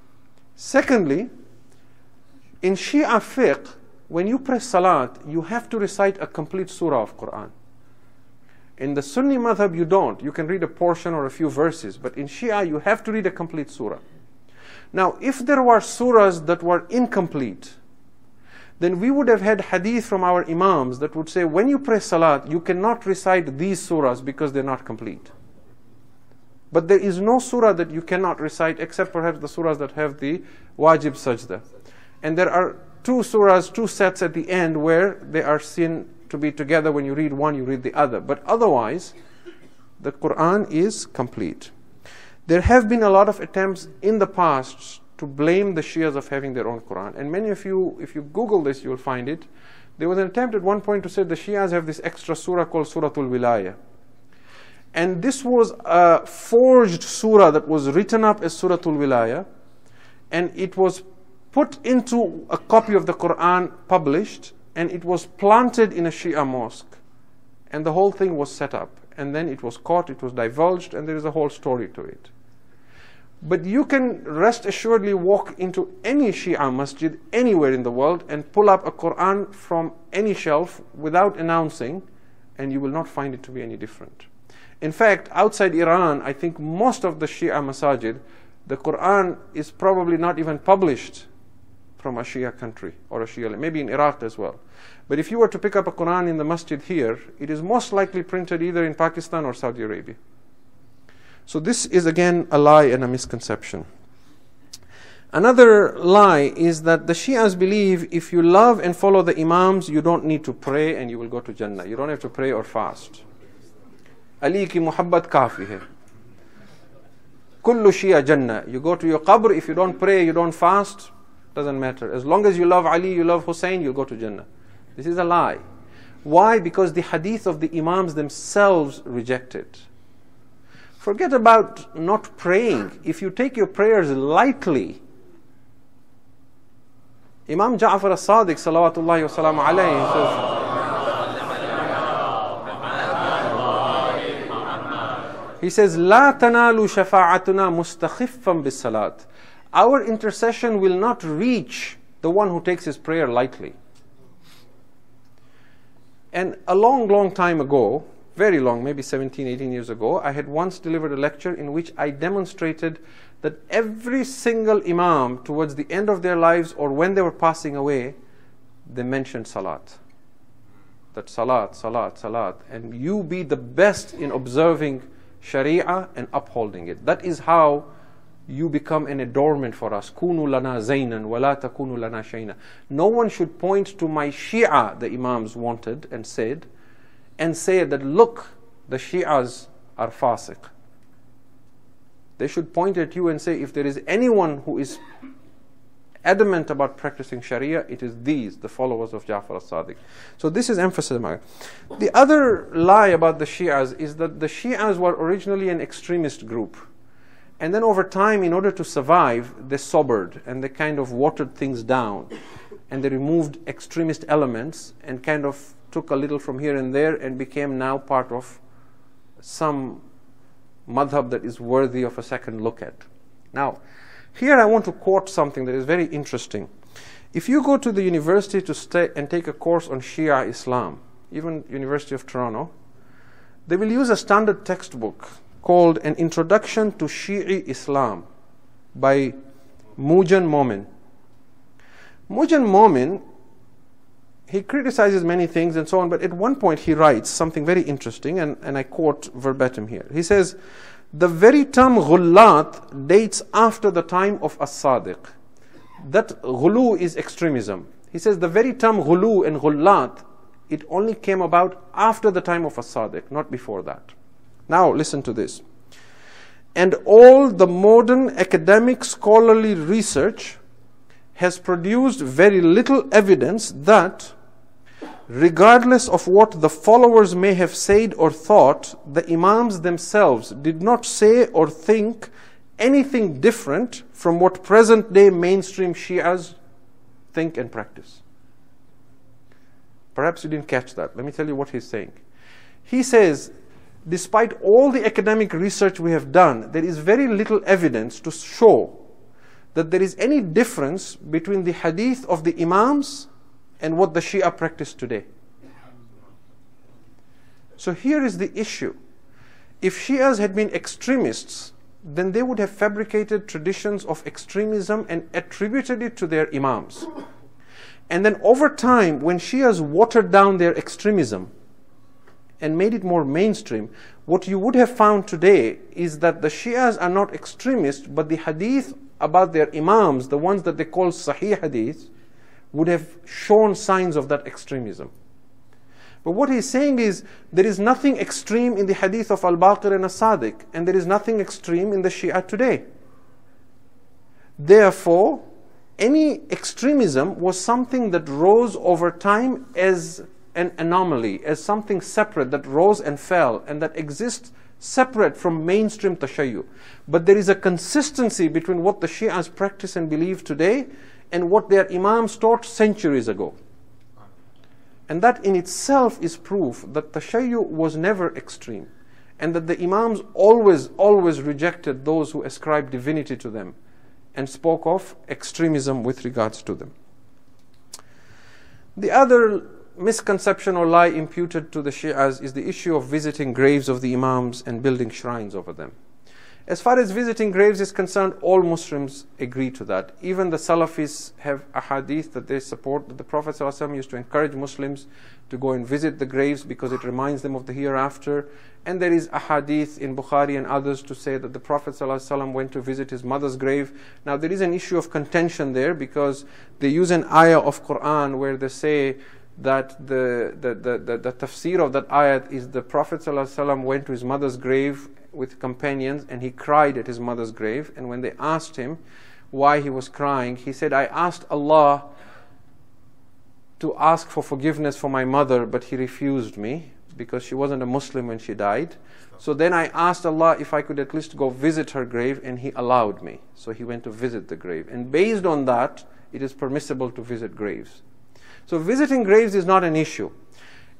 in Shia fiqh, when you pray salat, you have to recite a complete surah of Quran. In the Sunni madhab, you don't. You can read a portion or a few verses, but in Shia, you have to read a complete surah. Now, if there were surahs that were incomplete, then we would have had hadith from our imams that would say, when you pray salat, you cannot recite these surahs because they're not complete. But there is no surah that you cannot recite except perhaps the surahs that have the wajib sajda. And there are two surahs, two sets at the end where they are seen to be together. When you read one, you read the other. But otherwise, the Quran is complete. There have been a lot of attempts in the past to blame the Shias of having their own Quran. And many of you, if you Google this, you will find it. There was an attempt at one point to say the Shias have this extra surah called Suratul Wilaya. And this was a forged surah that was written up as Suratul Wilaya. And it was put into a copy of the Quran, published, and it was planted in a Shia mosque. And the whole thing was set up. And then it was caught, it was divulged, and there is a whole story to it. But you can rest assuredly walk into any Shia masjid anywhere in the world and pull up a Quran from any shelf without announcing, and you will not find it to be any different. In fact, outside Iran, I think most of the Shia masajid, the Quran is probably not even published from a Shia country or a Shia, maybe in Iraq as well. But if you were to pick up a Quran in the masjid here, it is most likely printed either in Pakistan or Saudi Arabia. So this is again a lie and a misconception. Another lie is that the Shias believe if you love and follow the Imams, you don't need to pray and you will go to Jannah. You don't have to pray or fast. Ali ki muhabbat kafi hai. Kullu Shia Jannah. You go to your qabr, if you don't pray, you don't fast, doesn't matter. As long as you love Ali, you love Hussein, you'll go to Jannah. This is a lie. Why? Because the hadith of the Imams themselves reject it. Forget about not praying. If you take your prayers lightly, Imam Ja'far as-Sadiq salawatullahi wa salamu alayhi says, He says, لا تنال شفاعتنا مستخفا بالصلاة. Our intercession will not reach the one who takes his prayer lightly. And a long, long time ago, very long, maybe 17, 18 years ago, I had once delivered a lecture in which I demonstrated that every single imam towards the end of their lives or when they were passing away, they mentioned salat. That salat, salat, salat. And you be the best in observing Sharia and upholding it. That is how you become an adornment for us. Kunu lana zaynan wa la takunu lana shayna. No one should point to my Shia, the imams wanted and said, and say that look, the Shias are fasiq. They should point at you and say, if there is anyone who is adamant about practicing Sharia, it is these, the followers of Ja'far al-Sadiq. So this is emphasis. The other lie about the Shias is that the Shias were originally an extremist group. And then over time, in order to survive, they sobered and they kind of watered things down. And they removed extremist elements and kind of took a little from here and there and became now part of some madhab that is worthy of a second look at. Now, here I want to quote something that is very interesting. If you go to the university to stay and take a course on Shia Islam, even University of Toronto, they will use a standard textbook called An Introduction to Shi'i Islam by Mujan Momin. Mujan Momin, he criticizes many things and so on, but at one point he writes something very interesting, and I quote verbatim here. He says, the very term ghullat dates after the time of As-Sadiq. That ghulu is extremism. He says the very term ghulu and ghullat, it only came about after the time of As-Sadiq, not before that. Now listen to this. And all the modern academic scholarly research has produced very little evidence that, regardless of what the followers may have said or thought, the imams themselves did not say or think anything different from what present-day mainstream Shias think and practice. Perhaps you didn't catch that. Let me tell you what he's saying. He says, despite all the academic research we have done, there is very little evidence to show that there is any difference between the hadith of the imams and what the Shia practice today. So here is the issue. If Shias had been extremists, then they would have fabricated traditions of extremism and attributed it to their imams. And then over time, when Shias watered down their extremism and made it more mainstream, what you would have found today is that the Shias are not extremists, but the hadith about their imams, the ones that they call Sahih hadith, would have shown signs of that extremism. But what he's saying is, there is nothing extreme in the hadith of Al-Baqir and As-Sadiq, and there is nothing extreme in the Shia today. Therefore, any extremism was something that rose over time as an anomaly, as something separate that rose and fell, and that exists separate from mainstream tashayyu. But there is a consistency between what the Shias practice and believe today and what their imams taught centuries ago. And that in itself is proof that tashayyu was never extreme, and that the imams always rejected those who ascribed divinity to them and spoke of extremism with regards to them. The other misconception or lie imputed to the Shias is the issue of visiting graves of the imams and building shrines over them. As far as visiting graves is concerned, all Muslims agree to that. Even the Salafis have a hadith that they support, that the Prophet ﷺ used to encourage Muslims to go and visit the graves because it reminds them of the hereafter. And there is a hadith in Bukhari and others to say that the Prophet ﷺ went to visit his mother's grave. Now there is an issue of contention there, because they use an ayah of Quran where they say that the tafsir of that ayat is the Prophet ﷺ went to his mother's grave with companions and he cried at his mother's grave. And when they asked him why he was crying, he said, I asked Allah to ask for forgiveness for my mother, but he refused me because she wasn't a Muslim when she died. So then I asked Allah if I could at least go visit her grave, and he allowed me. So he went to visit the grave. And based on that, it is permissible to visit graves. So visiting graves is not an issue.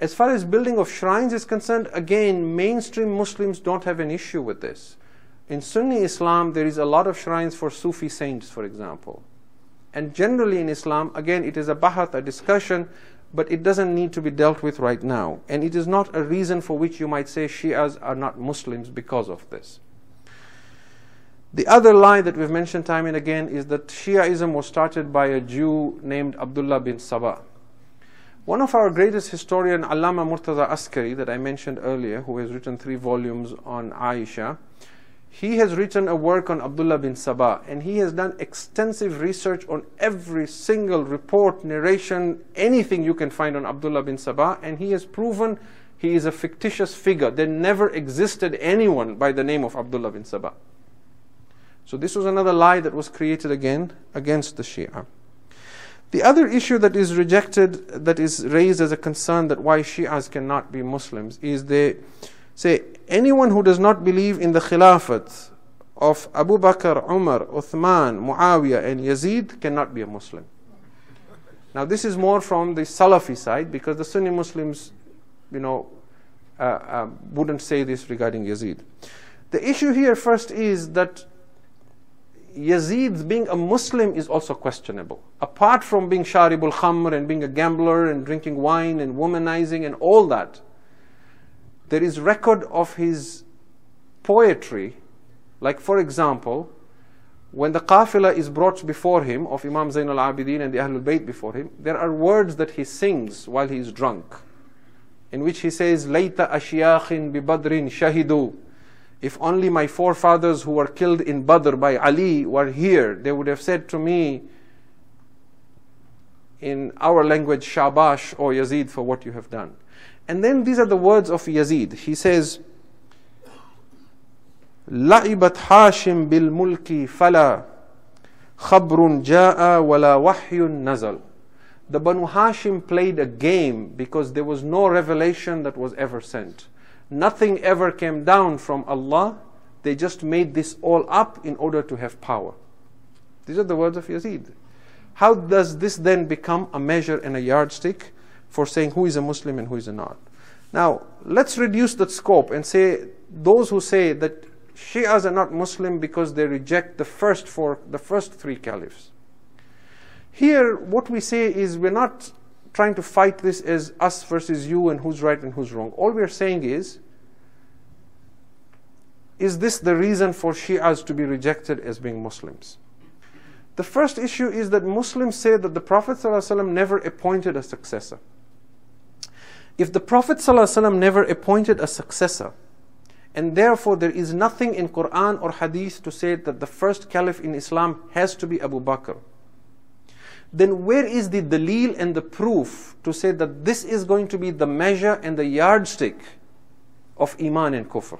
As far as building of shrines is concerned, again, mainstream Muslims don't have an issue with this. In Sunni Islam, there is a lot of shrines for Sufi saints, for example. And generally in Islam, again, it is a bahath, a discussion, but it doesn't need to be dealt with right now. And it is not a reason for which you might say Shias are not Muslims because of this. The other lie that we've mentioned time and again is that Shiaism was started by a Jew named Abdullah bin Sabah. One of our greatest historian, Allama Murtaza Askari, that I mentioned earlier, who has written 3 volumes on Aisha, he has written a work on Abdullah bin Sabah, and he has done extensive research on every single report, narration, anything you can find on Abdullah bin Sabah, and he has proven he is a fictitious figure. There never existed anyone by the name of Abdullah bin Sabah. So this was another lie that was created again against the Shia. The other issue that is rejected, that is raised as a concern that why Shias cannot be Muslims, is they say anyone who does not believe in the Khilafat of Abu Bakr, Umar, Uthman, Muawiyah and Yazid cannot be a Muslim. Now this is more from the Salafi side, because the Sunni Muslims, wouldn't say this regarding Yazid. The issue here first is that Yazid being a Muslim is also questionable. Apart from being Sharibul Khamr and being a gambler and drinking wine and womanizing and all that, there is record of his poetry. Like for example, when the qafila is brought before him of Imam Zain al-Abidin and the Ahlul Bayt before him, there are words that he sings while he is drunk, in which he says, Layta ashyakhin bi badrin shahidu. If only my forefathers who were killed in Badr by Ali were here, they would have said to me, in our language, Shabash, or Yazid, for what you have done. And then these are the words of Yazid. He says, لعبت حاشم بالملك فلا خبر جاء ولا وحي نزل. The Banu Hashim played a game because there was no revelation that was ever sent. Nothing ever came down from Allah. They just made this all up in order to have power. These are the words of Yazid. How does this then become a measure and a yardstick for saying who is a Muslim and who is not? Now, let's reduce that scope and say those who say that Shias are not Muslim because they reject the first 3 caliphs. Here, what we say is we're not trying to fight this as us versus you and who's right and who's wrong. All we're saying is this the reason for Shias to be rejected as being Muslims? The first issue is that Muslims say that the Prophet ﷺ never appointed a successor. If the Prophet ﷺ never appointed a successor, and therefore there is nothing in Quran or Hadith to say that the first caliph in Islam has to be Abu Bakr, then where is the dalil and the proof to say that this is going to be the measure and the yardstick of Iman and Kufr?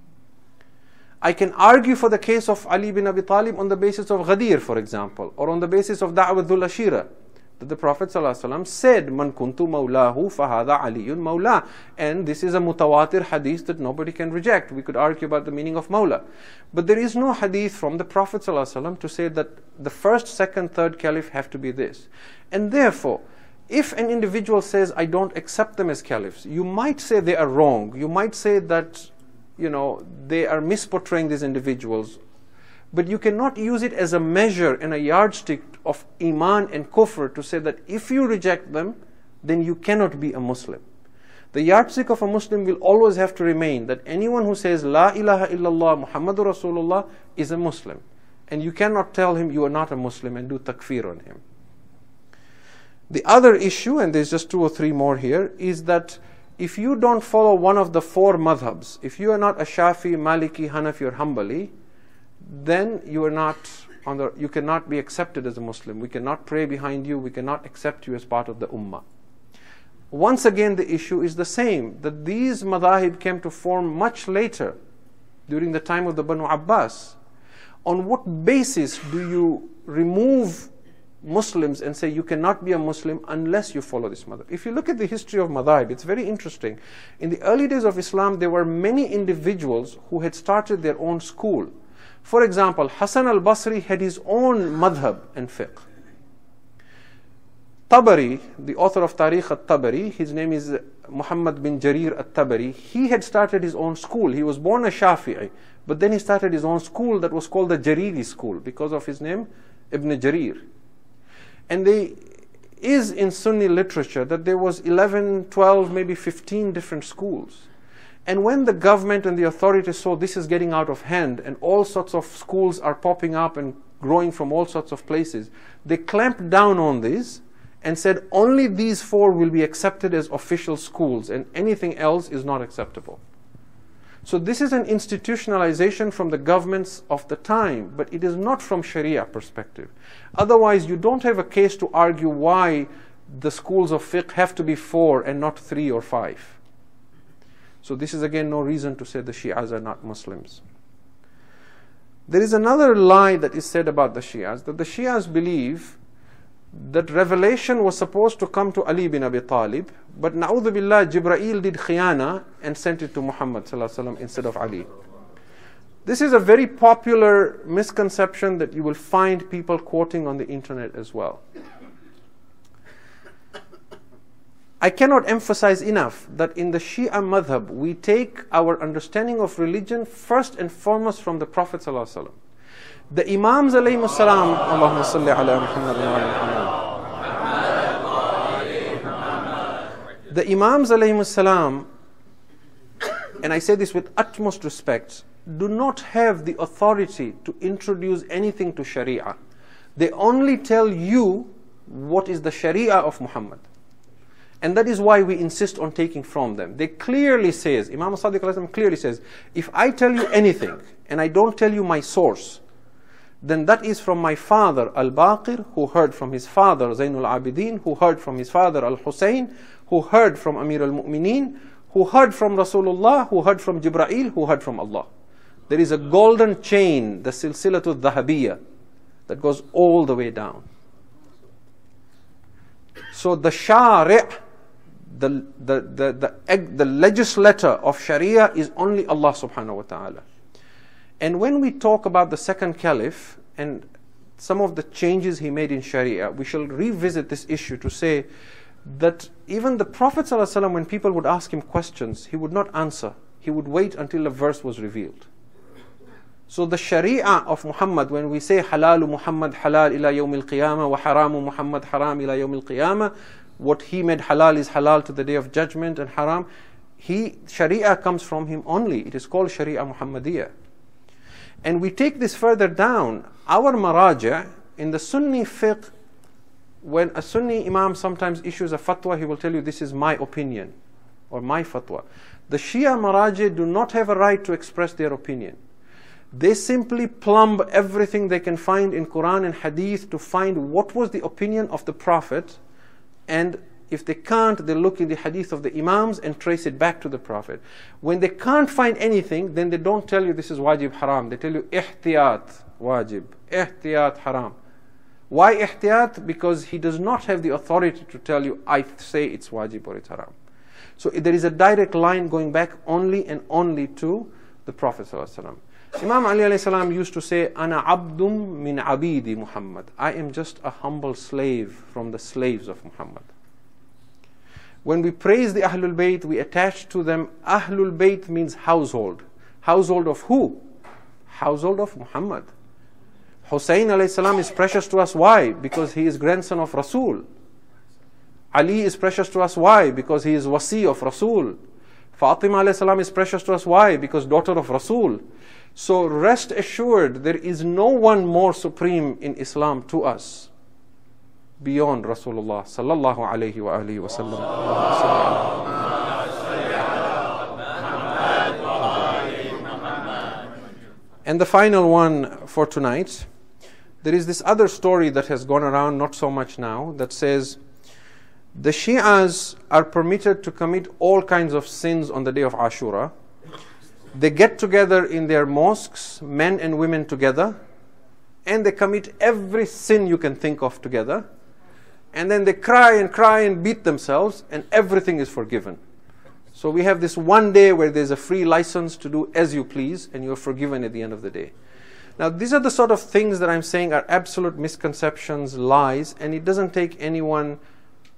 I can argue for the case of Ali bin Abi Talib on the basis of Ghadir, for example, or on the basis of Da'wat Dhul Ashira, that the Prophet ﷺ said, Man kuntu mawlahu fahada aliyun mawla. And this is a mutawatir hadith that nobody can reject. We could argue about the meaning of mawla. But there is no hadith from the Prophet ﷺ to say that the first, second, third caliph have to be this. And therefore, if an individual says, I don't accept them as caliphs, you might say they are wrong. You might say that, they are misportraying these individuals. But you cannot use it as a measure and a yardstick of Iman and Kufr to say that if you reject them, then you cannot be a Muslim. The yardstick of a Muslim will always have to remain that anyone who says La ilaha illallah Muhammadur Rasulullah is a Muslim. And you cannot tell him you are not a Muslim and do takfir on him. The other issue, and there's just 2 or 3 more here, is that if you don't follow one of the 4 madhabs, if you are not a Shafi, Maliki, Hanafi or Hanbali, then you cannot be accepted as a Muslim. We cannot pray behind you. We cannot accept you as part of the Ummah. Once again, the issue is the same, that these madhahib came to form much later, during the time of the Banu Abbas. On what basis do you remove Muslims and say you cannot be a Muslim unless you follow this madhab? If you look at the history of madhahib, it's very interesting. In the early days of Islam, there were many individuals who had started their own school. For example, Hassan al-Basri had his own madhab and fiqh. Tabari, the author of Tarikh al-Tabari, his name is Muhammad bin Jarir al-Tabari, he had started his own school. He was born a Shafi'i, but then he started his own school that was called the Jariri school because of his name, Ibn Jarir. And there is in Sunni literature that there was 11, 12, maybe 15 different schools. And when the government and the authorities saw this is getting out of hand and all sorts of schools are popping up and growing from all sorts of places, they clamped down on this and said only these 4 will be accepted as official schools and anything else is not acceptable. So this is an institutionalization from the governments of the time, but it is not from Sharia perspective. Otherwise, you don't have a case to argue why the schools of fiqh have to be 4 and not 3 or 5. So this is again no reason to say the Shi'as are not Muslims. There is another lie that is said about the Shi'as, that the Shi'as believe that revelation was supposed to come to Ali bin Abi Talib, but na'udhu billah, Jibreel did khiyana and sent it to Muhammad sallallahu alaihi wasallam instead of Ali. This is a very popular misconception that you will find people quoting on the internet as well. I cannot emphasize enough that in the Shia madhab, we take our understanding of religion first and foremost from the Prophet sallallahu alaihi wasallam. The Imams alayhimus salam, Allahumma salli ala Muhammad wa ala Muhammad. The Imams alayhimus salam, and I say this with utmost respect, do not have the authority to introduce anything to Sharia. They only tell you what is the Sharia of Muhammad. And that is why we insist on taking from them. They clearly says, Imam Sadiq al-Islam clearly says, if I tell you anything and I don't tell you my source, then that is from my father Al-Baqir, who heard from his father Zainul Abidin, who heard from his father Al-Hussein, who heard from Amir al-Mu'mineen, who heard from Rasulullah, who heard from Jibreel, who heard from Allah. There is a golden chain, the Silsilatul Dhahabiyya, that goes all the way down. So the Shari', the legislator of Sharia is only Allah subhanahu wa ta'ala. And when we talk about the second caliph and some of the changes he made in Sharia, we shall revisit this issue to say that even the Prophet ﷺ, when people would ask him questions, he would not answer. He would wait until a verse was revealed. So the Sharia of Muhammad, when we say halalu Muhammad halal ila yawm al-qiyamah wa haramu Muhammad haram ila yawm al-qiyamah, what he made halal is halal to the day of judgment, and haram, Sharia comes from him only. It is called Sharia Muhammadiyah. And we take this further down. Our maraja in the Sunni fiqh, when a Sunni imam sometimes issues a fatwa, he will tell you this is my opinion or my fatwa. The Shia maraja do not have a right to express their opinion. They simply plumb everything they can find in Quran and Hadith to find what was the opinion of the Prophet, and if they can't, they look in the Hadith of the Imams and trace it back to the Prophet. When they can't find anything, then they don't tell you this is wajib haram. They tell you ihtiyat wajib, ihtiyat haram. Why ihtiyat? Because he does not have the authority to tell you, I say it's wajib or it's haram. So there is a direct line going back only and only to the Prophet ﷺ. Imam Ali alayhi salam used to say, Ana abdum min abidi Muhammad. I am just a humble slave from the slaves of Muhammad. When we praise the Ahlul Bayt, we attach to them, Ahlul Bayt means household. Household of who? Household of Muhammad. Hussein alayhi salam is precious to us. Why? Because he is grandson of Rasul. Ali is precious to us. Why? Because he is wasi of Rasul. Fatima alayhi salam is precious to us. Why? Because daughter of Rasul. So rest assured, there is no one more supreme in Islam to us beyond Rasulullah sallallahu alayhi wa alihi wa sallam. And the final one for tonight, there is this other story that has gone around, not so much now, that says the Shi'as are permitted to commit all kinds of sins on the day of Ashura. They get together in their mosques, men and women together, and they commit every sin you can think of together. And then they cry and beat themselves, and everything is forgiven. So we have this one day where there's a free license to do as you please, and you're forgiven at the end of the day. Now these are the sort of things that I'm saying are absolute misconceptions, lies, and it doesn't take anyone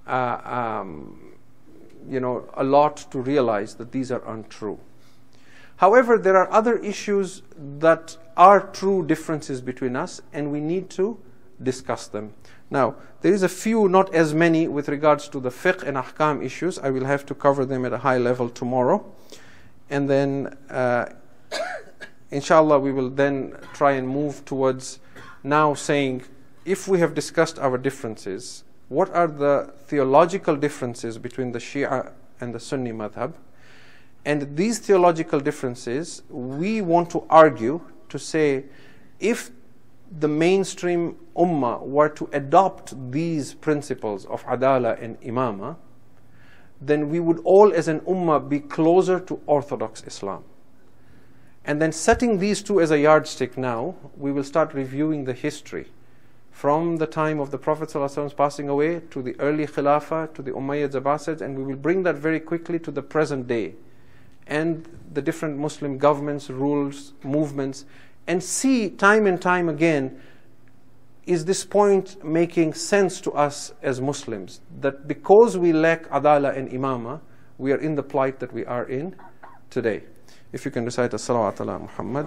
a lot to realize that these are untrue. However, there are other issues that are true differences between us, and we need to discuss them. Now, there is a few, not as many, with regards to the fiqh and ahkam issues. I will have to cover them at a high level tomorrow. And then, inshallah, we will then try and move towards now saying, if we have discussed our differences, what are the theological differences between the Shia and the Sunni madhab? And these theological differences, we want to argue to say, if the mainstream ummah were to adopt these principles of adala and imama, then we would all as an ummah be closer to Orthodox Islam. And then setting these two as a yardstick now, we will start reviewing the history from the time of the Prophet ﷺ's passing away to the early Khilafah, to the Umayyads, Abbasids, and we will bring that very quickly to the present day and the different Muslim governments, rules, movements, and see time and time again, is this point making sense to us as Muslims, that because we lack adala and imama, we are in the plight that we are in today. If you can recite as-salawat ala Muhammad,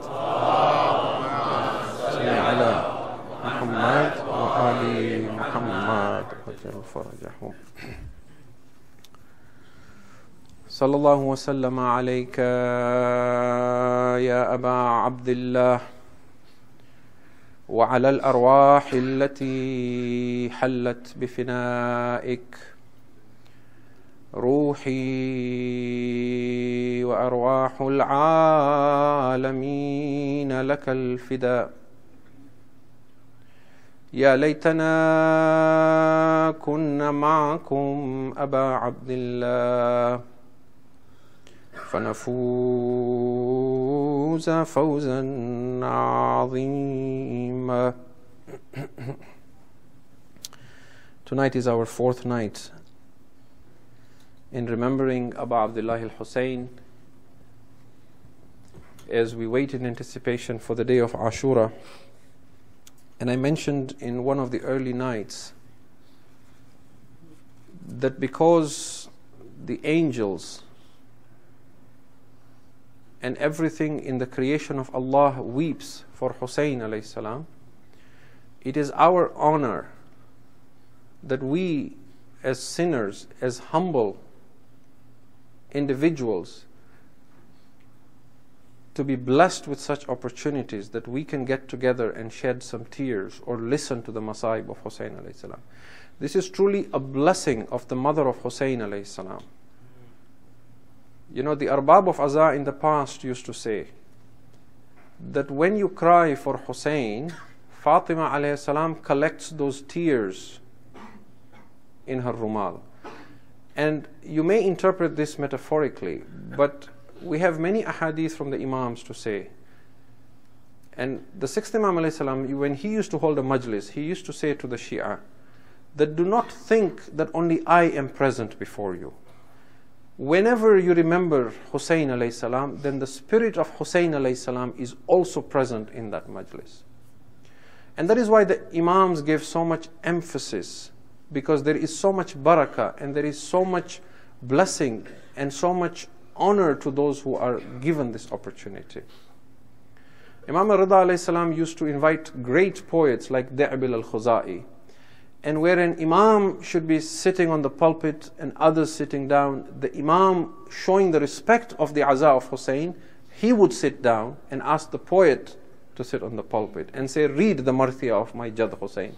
Muhammad wa ali Muhammad, صلى الله وسلم عليك يا أبا عبد الله وعلى الأرواح التي حلت بفنائك روحي وأرواح العالمين لك الفداء يا ليتنا كنا معكم أبا عبد الله فنفوز فوزا عظيما. Tonight is our fourth night in remembering Abu Abdullah al-Hussein as we wait in anticipation for the day of Ashura. And I mentioned in one of the early nights that because the angels and everything in the creation of Allah weeps for Hussein alayhi salam, it is our honor that we as sinners, as humble individuals, to be blessed with such opportunities that we can get together and shed some tears or listen to the Masaib of Hussein alayhi salam. This is truly a blessing of the mother of Hussein alayhi salam. You know, the Arbab of Aza in the past used to say that when you cry for Hussein, Fatima alayhi salam collects those tears in her rumal. And you may interpret this metaphorically, but we have many ahadith from the Imams to say. And the sixth Imam alayhi salam, when he used to hold a majlis, he used to say to the Shia that do not think that only I am present before you. Whenever you remember Hussein alayhi salam, then the spirit of Hussein alayhi salam is also present in that majlis. And that is why the Imams gave so much emphasis, because there is so much barakah and there is so much blessing and so much honor to those who are given this opportunity. Imam Rida alayhi salam used to invite great poets like Da'bil al-Khuzai, and where an imam should be sitting on the pulpit and others sitting down, the imam, showing the respect of the Aza of Hussein, he would sit down and ask the poet to sit on the pulpit and say, read the Marthiyah of my Jad Hussein.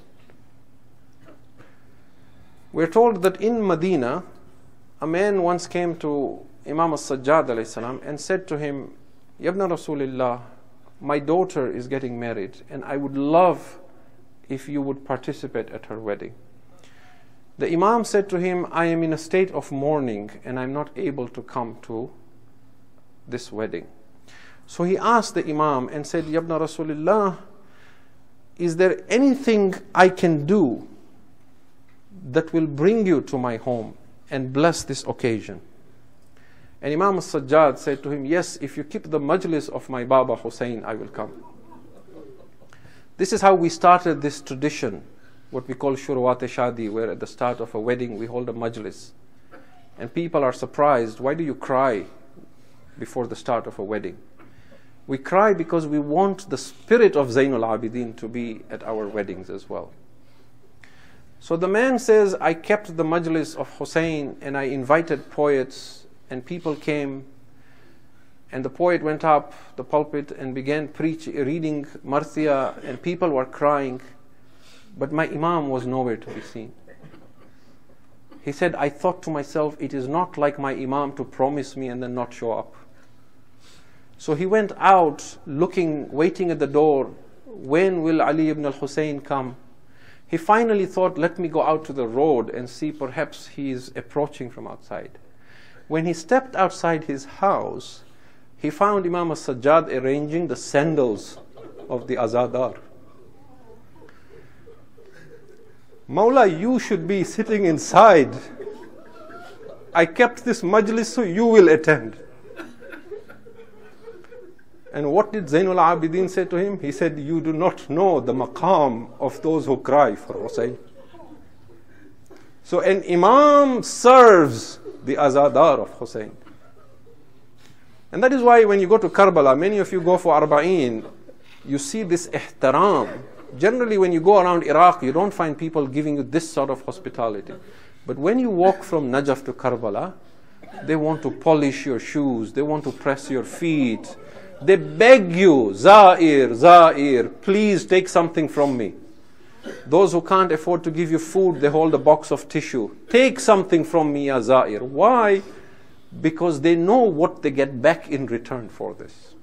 We're told that in Medina, a man once came to Imam al-Sajjad alayhi salam and said to him, Yabna Rasulillah, my daughter is getting married and I would love if you would participate at her wedding. The Imam said to him, I am in a state of mourning and I'm not able to come to this wedding. So he asked the Imam and said, Yabna Rasulillah, is there anything I can do that will bring you to my home and bless this occasion? And Imam al-Sajjad said to him, yes, if you keep the majlis of my Baba Hussein, I will come. This is how we started this tradition what we call shurwat-e-shadi, where at the start of a wedding we hold a majlis. And people are surprised, why do you cry before the start of a wedding? We cry because we want the spirit of Zainul Abidin to be at our weddings as well. So the man says, I kept the majlis of Hussein and I invited poets, and people came, and the poet went up the pulpit and began reading Marthia, and people were crying, but my Imam was nowhere to be seen. He said, I thought to myself, it is not like my Imam to promise me and then not show up. So he went out looking, waiting at the door, when will Ali ibn al-Hussein come? He finally thought, let me go out to the road and see, perhaps he is approaching from outside. When he stepped outside his house, he found Imam al-Sajjad arranging the sandals of the Azadar. Mawla, you should be sitting inside. I kept this majlis so you will attend. And what did Zainul Abidin say to him? He said, you do not know the maqam of those who cry for Hussein. So an Imam serves the Azadar of Hussein. And that is why when you go to Karbala, many of you go for Arba'een, you see this ihtaram. Generally when you go around Iraq, you don't find people giving you this sort of hospitality. But when you walk from Najaf to Karbala, they want to polish your shoes, they want to press your feet. They beg you, Zair, please take something from me. Those who can't afford to give you food, they hold a box of tissue. Take something from me, ya Zair. Why? Because they know what they get back in return for this.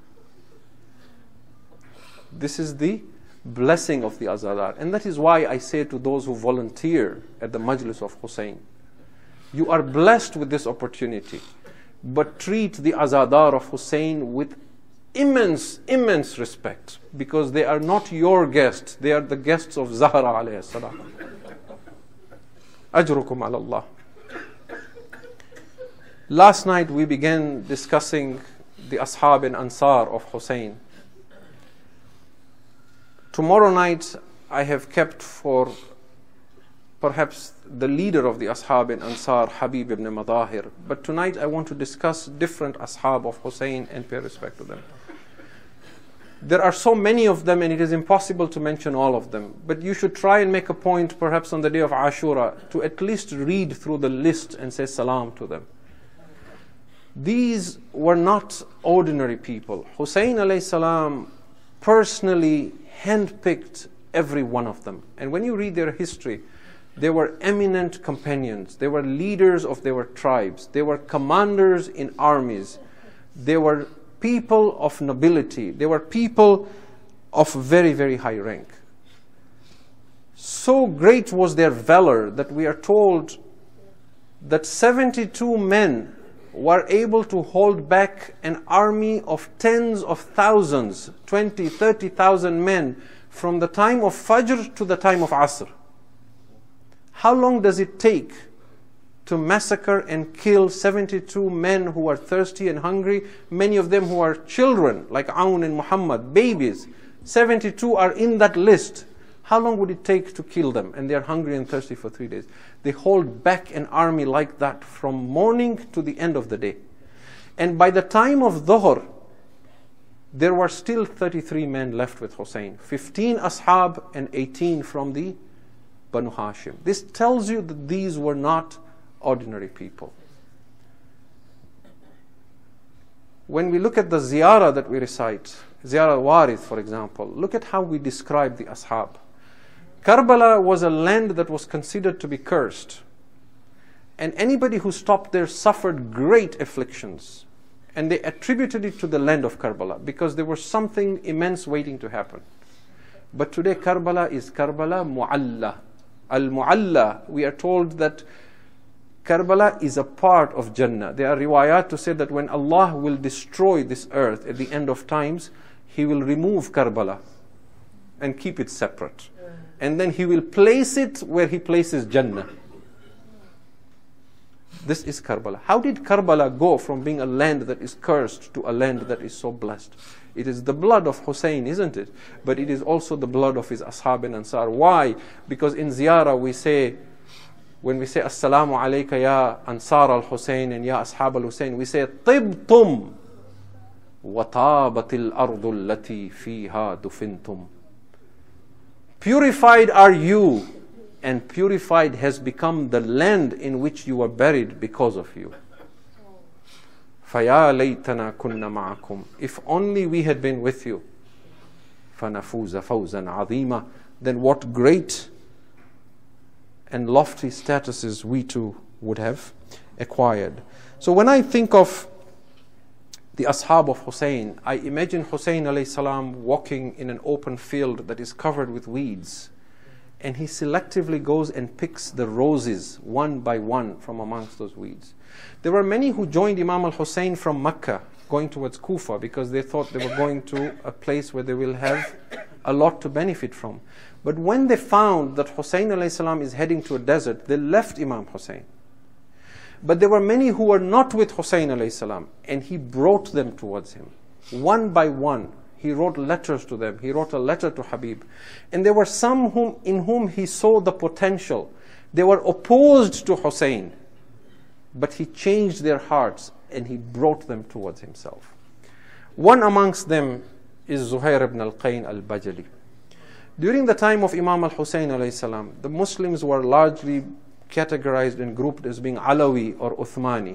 This is the blessing of the Azadar. And that is why I say to those who volunteer at the Majlis of Hussein, you are blessed with this opportunity, but treat the Azadar of Hussein with immense respect, because they are not your guests, they are the guests of Zahra alayhi salam. Ajrukum ala Allah. Last night we began discussing the Ashab and Ansar of Hussein. Tomorrow night I have kept for perhaps the leader of the Ashab and Ansar, Habib ibn Madahir. But tonight I want to discuss different Ashab of Hussein and pay respect to them. There are so many of them and it is impossible to mention all of them. But you should try and make a point, perhaps on the day of Ashura, to at least read through the list and say salam to them. These were not ordinary people. Hussein alayhi salam personally handpicked every one of them. And when you read their history, they were eminent companions. They were leaders of their tribes. They were commanders in armies. They were people of nobility. They were people of very, very high rank. So great was their valor that we are told that 72 men were able to hold back an army of tens of thousands, 20, 30,000 men from the time of Fajr to the time of Asr. How long does it take to massacre and kill 72 men who are thirsty and hungry, many of them who are children, like Aun and Muhammad, babies? 72 are in that list. How long would it take to kill them? And they are hungry and thirsty for 3 days. They hold back an army like that from morning to the end of the day. And by the time of Dhuhr, there were still 33 men left with Hussein. 15 Ashab and 18 from the Banu Hashim. This tells you that these were not ordinary people. When we look at the ziyarah that we recite, Ziyarah al-Warith, for example, look at how we describe the Ashab. Karbala was a land that was considered to be cursed. And anybody who stopped there suffered great afflictions. And they attributed it to the land of Karbala because there was something immense waiting to happen. But today Karbala is Karbala Mu'alla. Al-Mu'alla, we are told that Karbala is a part of Jannah. There are riwayat to say that when Allah will destroy this earth at the end of times, He will remove Karbala and keep it separate. And then He will place it where He places Jannah. This is Karbala. How did Karbala go from being a land that is cursed to a land that is so blessed? It is the blood of Hussein, isn't it? But it is also the blood of his ashab and ansar. Why? Because in ziyarah we say, when we say Assalamu alayka ya ansar al-Hussein and ya ashab al-Hussein, we say Tibtum wa tabatil ardu allati fiha dufintum. Purified are you, and purified has become the land in which you were buried because of you. فَيَا لَيْتَنَا كُنَّا مَعَكُمْ. If only we had been with you. فَنَفُوزَ فَوْزًا عَظِيمًا. Then what great and lofty statuses we too would have acquired. So when I think of the ashab of Hussein, I imagine Hussein alayhi salam walking in an open field that is covered with weeds, and he selectively goes and picks the roses one by one from amongst those weeds. There were many who joined Imam al-Hussein from Mecca going towards Kufa because they thought they were going to a place where they will have a lot to benefit from. But when they found that Hussein alayhi salam is heading to a desert, they left Imam Hussein. But there were many who were not with Hussein alayhi salam, and he brought them towards him. One by one, he wrote letters to them. He wrote a letter to Habib. And there were some in whom he saw the potential. They were opposed to Hussein, but he changed their hearts and he brought them towards himself. One amongst them is Zuhair ibn al-Qayn al-Bajali. During the time of Imam al-Hussein alayhi salam, the Muslims were largely categorized and grouped as being Alawi or Uthmani.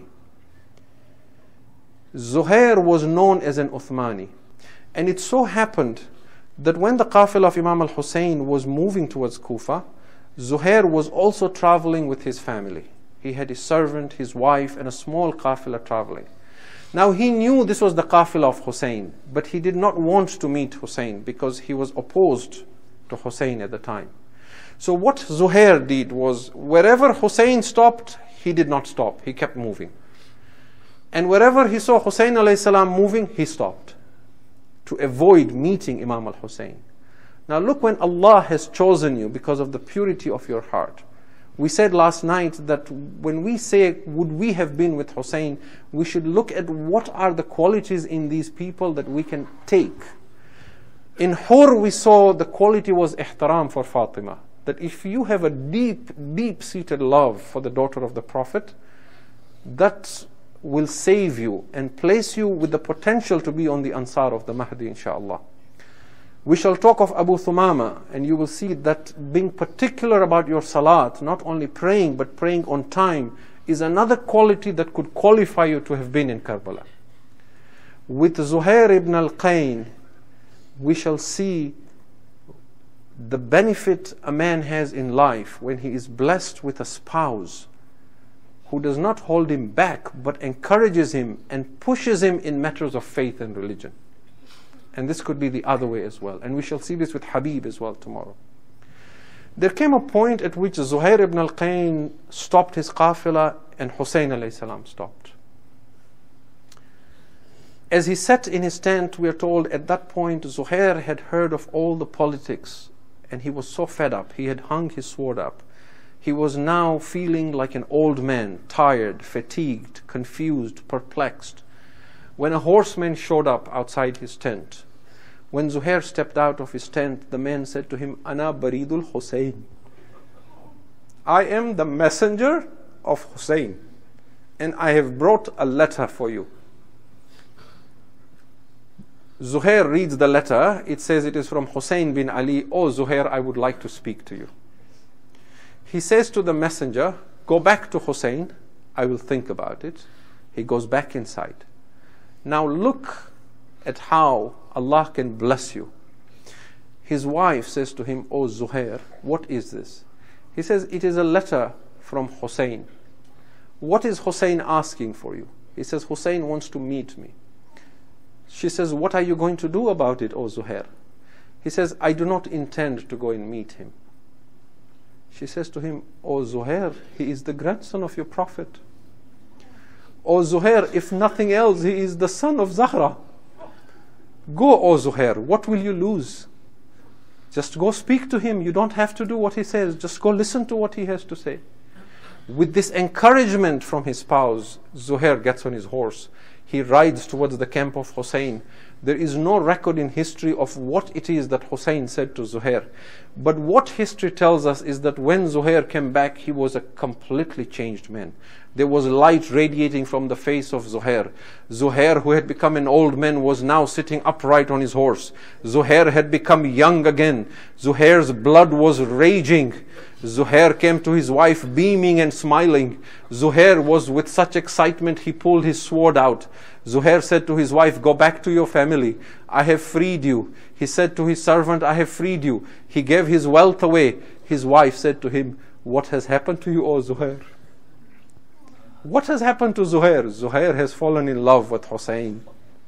Zuhair was known as an Uthmani. And it so happened that when the qafil of Imam al-Hussein was moving towards Kufa, Zuhair was also traveling with his family. He had his servant, his wife, and a small qafila traveling. Now he knew this was the qafila of Hussein, but he did not want to meet Hussein because he was opposed to Hussein at the time. So what Zuhair did was, wherever Hussein stopped, he did not stop. He kept moving. And wherever he saw Hussein alayhi salam moving, he stopped to avoid meeting Imam al-Hussein. Now look, when Allah has chosen you because of the purity of your heart. We said last night that when we say, would we have been with Hussein, we should look at what are the qualities in these people that we can take. In Hur we saw the quality was ihtaram for Fatima. That if you have a deep, deep-seated love for the daughter of the Prophet, that will save you and place you with the potential to be on the Ansar of the Mahdi, inshaAllah. We shall talk of Abu Thumama, and you will see that being particular about your salat, not only praying, but praying on time, is another quality that could qualify you to have been in Karbala. With Zuhair ibn al-Qayn, we shall see the benefit a man has in life when he is blessed with a spouse who does not hold him back, but encourages him and pushes him in matters of faith and religion. And this could be the other way as well. And we shall see this with Habib as well tomorrow. There came a point at which Zuhair ibn al-Qayn stopped his qafila and Hussein alayhi salam stopped. As he sat in his tent, we are told at that point Zuhair had heard of all the politics and he was so fed up. He had hung his sword up. He was now feeling like an old man, tired, fatigued, confused, perplexed. When a horseman showed up outside his tent, when Zuhair stepped out of his tent, the man said to him, Ana Baridul Hussein. I am the messenger of Hussein, and I have brought a letter for you. Zuhair reads the letter. It says it is from Hussein bin Ali. Oh Zuhair, I would like to speak to you. He says to the messenger, go back to Hussein, I will think about it. He goes back inside. Now look at how Allah can bless you. His wife says to him, oh Zuhair, what is this? He says, it is a letter from Hussein. What is Hussein asking for you? He says, Hussein wants to meet me. She says, what are you going to do about it, O Zuhair? He says, I do not intend to go and meet him. She says to him, O Zuhair, he is the grandson of your Prophet. O Zuhair, if nothing else, he is the son of Zahra. Go, O Zuhair, what will you lose? Just go speak to him. You don't have to do what he says. Just go listen to what he has to say. With this encouragement from his spouse, Zuhair gets on his horse. He rides towards the camp of Hussein. There is no record in history of what it is that Hussein said to Zuhair. But what history tells us is that when Zuhair came back, he was a completely changed man. There was light radiating from the face of Zuhair. Zuhair, who had become an old man, was now sitting upright on his horse. Zuhair had become young again. Zuhair's blood was raging. Zuhair came to his wife beaming and smiling. Zuhair was with such excitement, he pulled his sword out. Zuhair said to his wife, "Go back to your family. I have freed you." He said to his servant, "I have freed you." He gave his wealth away. His wife said to him, "What has happened to you, O Zuhair?" What has happened to Zuhair? Zuhair has fallen in love with Hussein.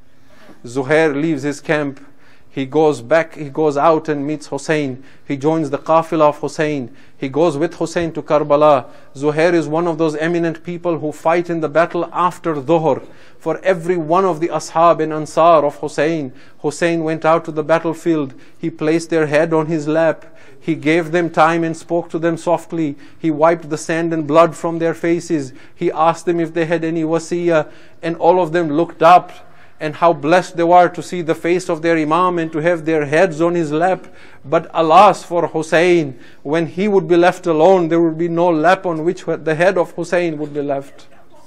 Zuhair leaves his camp. He goes back, he goes out and meets Hussein. He joins the Qafila of Hussein. He goes with Hussein to Karbala. Zuhair is one of those eminent people who fight in the battle after Dhuhr. For every one of the Ashab and Ansar of Hussein, Hussein went out to the battlefield. He placed their head on his lap. He gave them time and spoke to them softly. He wiped the sand and blood from their faces. He asked them if they had any wasiyah, and all of them looked up. And how blessed they were to see the face of their Imam and to have their heads on his lap. But alas for Hussein, when he would be left alone, there would be no lap on which the head of Hussein would be left.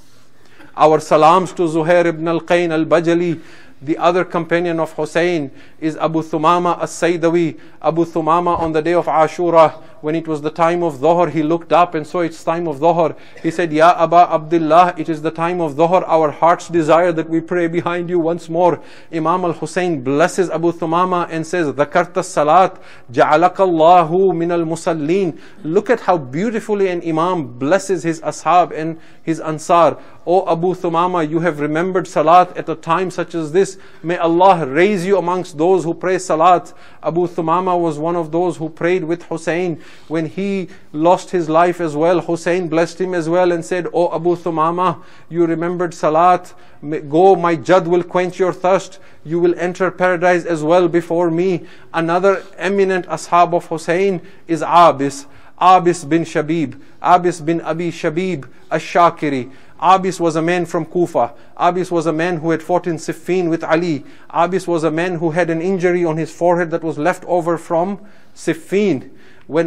Our salams to Zuhair ibn al-Qayn al-Bajali. The other companion of Hussein is Abu Thumama as-Saydawi. Abu Thumama, on the day of Ashura, when it was the time of Dhuhr, he looked up and saw it's time of Dhuhr. He said, "Ya Aba Abdullah, it is the time of Dhuhr. Our hearts desire that we pray behind you once more." Imam al-Hussein blesses Abu Thumama and says, "Dhakarta salat, ja'alaka Allahu min al-musallin." Look at how beautifully an Imam blesses his ashab and his ansar. "O Abu Thumama, you have remembered salat at a time such as this. May Allah raise you amongst those who pray salat." Abu Thumama was one of those who prayed with Hussein. When he lost his life as well, Hussein blessed him as well and said, "O Abu Thumama, you remembered salat. Go, my jad will quench your thirst. You will enter paradise as well before me." Another eminent ashab of Hussein is Abis. Abis bin Shabib. Abis bin Abi Shabib ash-Shakiri. Abis was a man from Kufa. Abis was a man who had fought in Siffin with Ali. Abis was a man who had an injury on his forehead that was left over from Siffin. When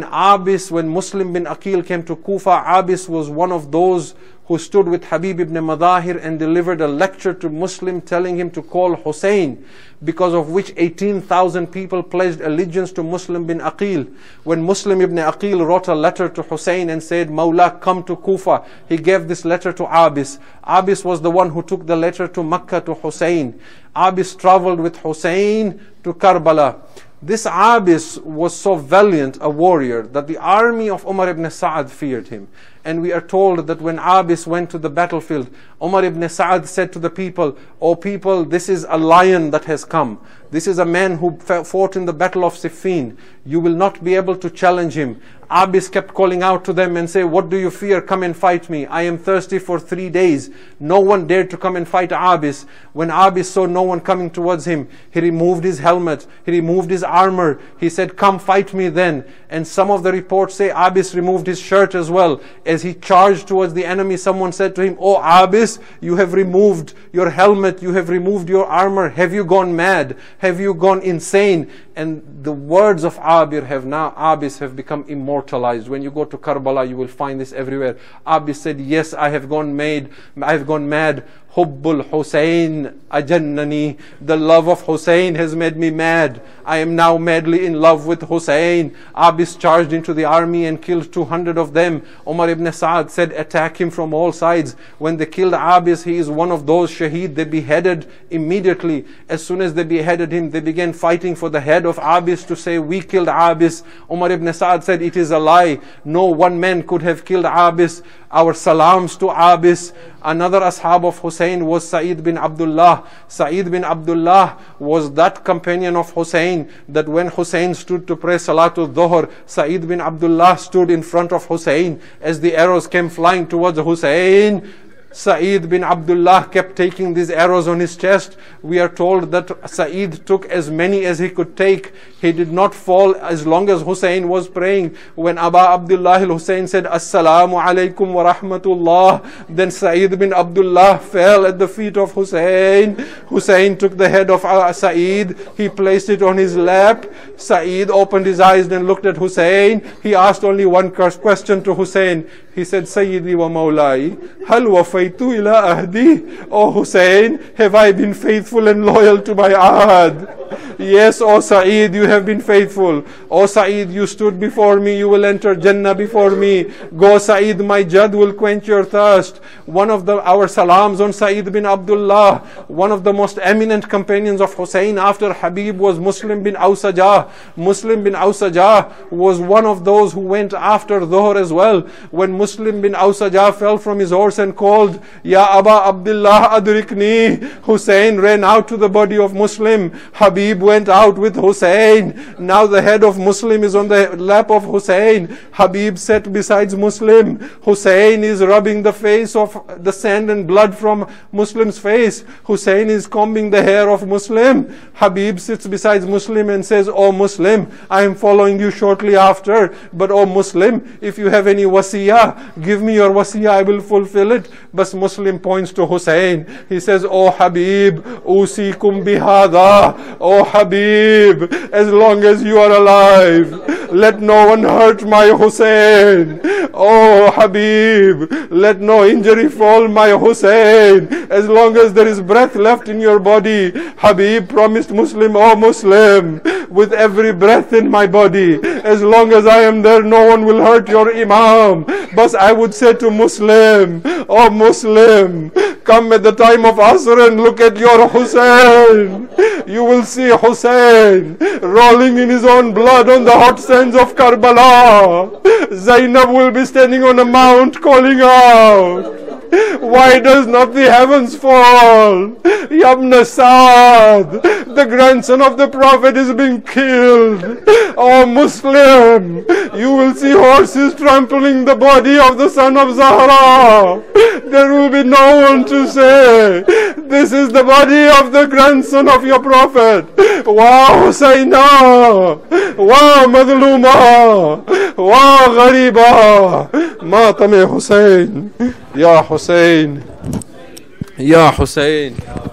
Muslim bin Aqil came to Kufa, Abis was one of those who stood with Habib ibn Madahir and delivered a lecture to Muslim telling him to call Hussein, because of which 18,000 people pledged allegiance to Muslim bin Aqil. When Muslim ibn Aqil wrote a letter to Hussein and said, "Mawla, come to Kufa," he gave this letter to Abis. Abis was the one who took the letter to Makkah to Hussein. Abis traveled with Hussein to Karbala. This Abis was so valiant a warrior that the army of Umar ibn Sa'ad feared him. And we are told that when Abis went to the battlefield, Umar ibn Sa'ad said to the people, "O people, this is a lion that has come. This is a man who fought in the battle of Siffin. You will not be able to challenge him." Abis kept calling out to them and say, "What do you fear? Come and fight me. I am thirsty for 3 days." No one dared to come and fight Abis. When Abis saw no one coming towards him, he removed his helmet, he removed his armor. He said, "Come fight me then." And some of the reports say Abis removed his shirt as well. As he charged towards the enemy, someone said to him, "O Abis, you have removed your helmet, you have removed your armor. Have you gone mad? Have you gone insane?" And the words of Abis have become immortalized. When you go to Karbala, you will find this everywhere. Abis said, "Yes, I have gone mad. Hubbul Hussein ajannani. The love of Hussein has made me mad. I am now madly in love with Hussein." Abis charged into the army and killed 200 of them. Umar ibn Sa'ad said, "Attack him from all sides." When they killed Abis, he is one of those shaheed. They beheaded immediately. As soon as they beheaded him, they began fighting for the head of Abis to say, "We killed Abis." Umar ibn Sa'ad said, "It is a lie. No one man could have killed Abis." Our salams to Abis. Another ashab of Hussein was Sa'id bin Abdullah. Sa'id bin Abdullah was that companion of Hussein that when Hussein stood to pray Salatul Dhuhr, Sa'id bin Abdullah stood in front of Hussein. As the arrows came flying towards Hussein, Sa'id bin Abdullah kept taking these arrows on his chest. We are told that Sa'id took as many as he could take. He did not fall as long as Hussein was praying. When Aba Abdullah al-Hussein said, Assalamu alaikum wa rahmatullah, then Sa'id bin Abdullah fell at the feet of Hussein. Hussein took the head of Sa'id. He placed it on his lap. Sa'id opened his eyes and looked at Hussein. He asked only one question to Hussein. He said, Sayyidi wa Mawlai, hal wafaytu ila ahdi? Oh Hussein, have I been faithful and loyal to my ahd? Yes, O Sa'id, you have been faithful. O Sa'id, you stood before me, you will enter Jannah before me. Go Sa'id, my Jad will quench your thirst. One of our salams on Sa'id bin Abdullah, one of the most eminent companions of Hussein after Habib was Muslim bin Awsajah. Muslim bin Awsajah was one of those who went after Dhuhr as well. When Muslim bin Awsajah fell from his horse and called, Ya Aba Abdullah adrikni, Hussein ran out to the body of Muslim. Habib went out with Hussein. Now the head of Muslim is on the lap of Hussein. Habib sat beside Muslim. Hussein is rubbing the face of the sand and blood from Muslim's face. Hussein is combing the hair of Muslim. Habib sits beside Muslim and says, Oh Muslim, I am following you shortly after. But oh Muslim, if you have any wasiyah, give me your wasiyah, I will fulfill it. But Muslim points to Hussein. He says, Oh Habib, usikum bihada. Oh Habib, as long as you are alive, let no one hurt my Hussein. Oh Habib, let no injury fall my Hussein. As long as there is breath left in your body, Habib promised Muslim, oh Muslim, with every breath in my body, as long as I am there, no one will hurt your Imam. But I would say to Muslim, oh Muslim, come at the time of Asr and look at your Hussein. You will see Hussein rolling in his own blood on the hot sands of Karbala. Zainab will be standing on a mount calling out, why does not the heavens fall? Yabna Saad, the grandson of the Prophet is being killed. Oh Muslim, you will see horses trampling the body of the son of Zahra. There will be no one to say, this is the body of the grandson of your Prophet. Wa Husayna, wa Madluma, wa Ghariba, Matame Hussein. Ya Hussein, Ya Hussein.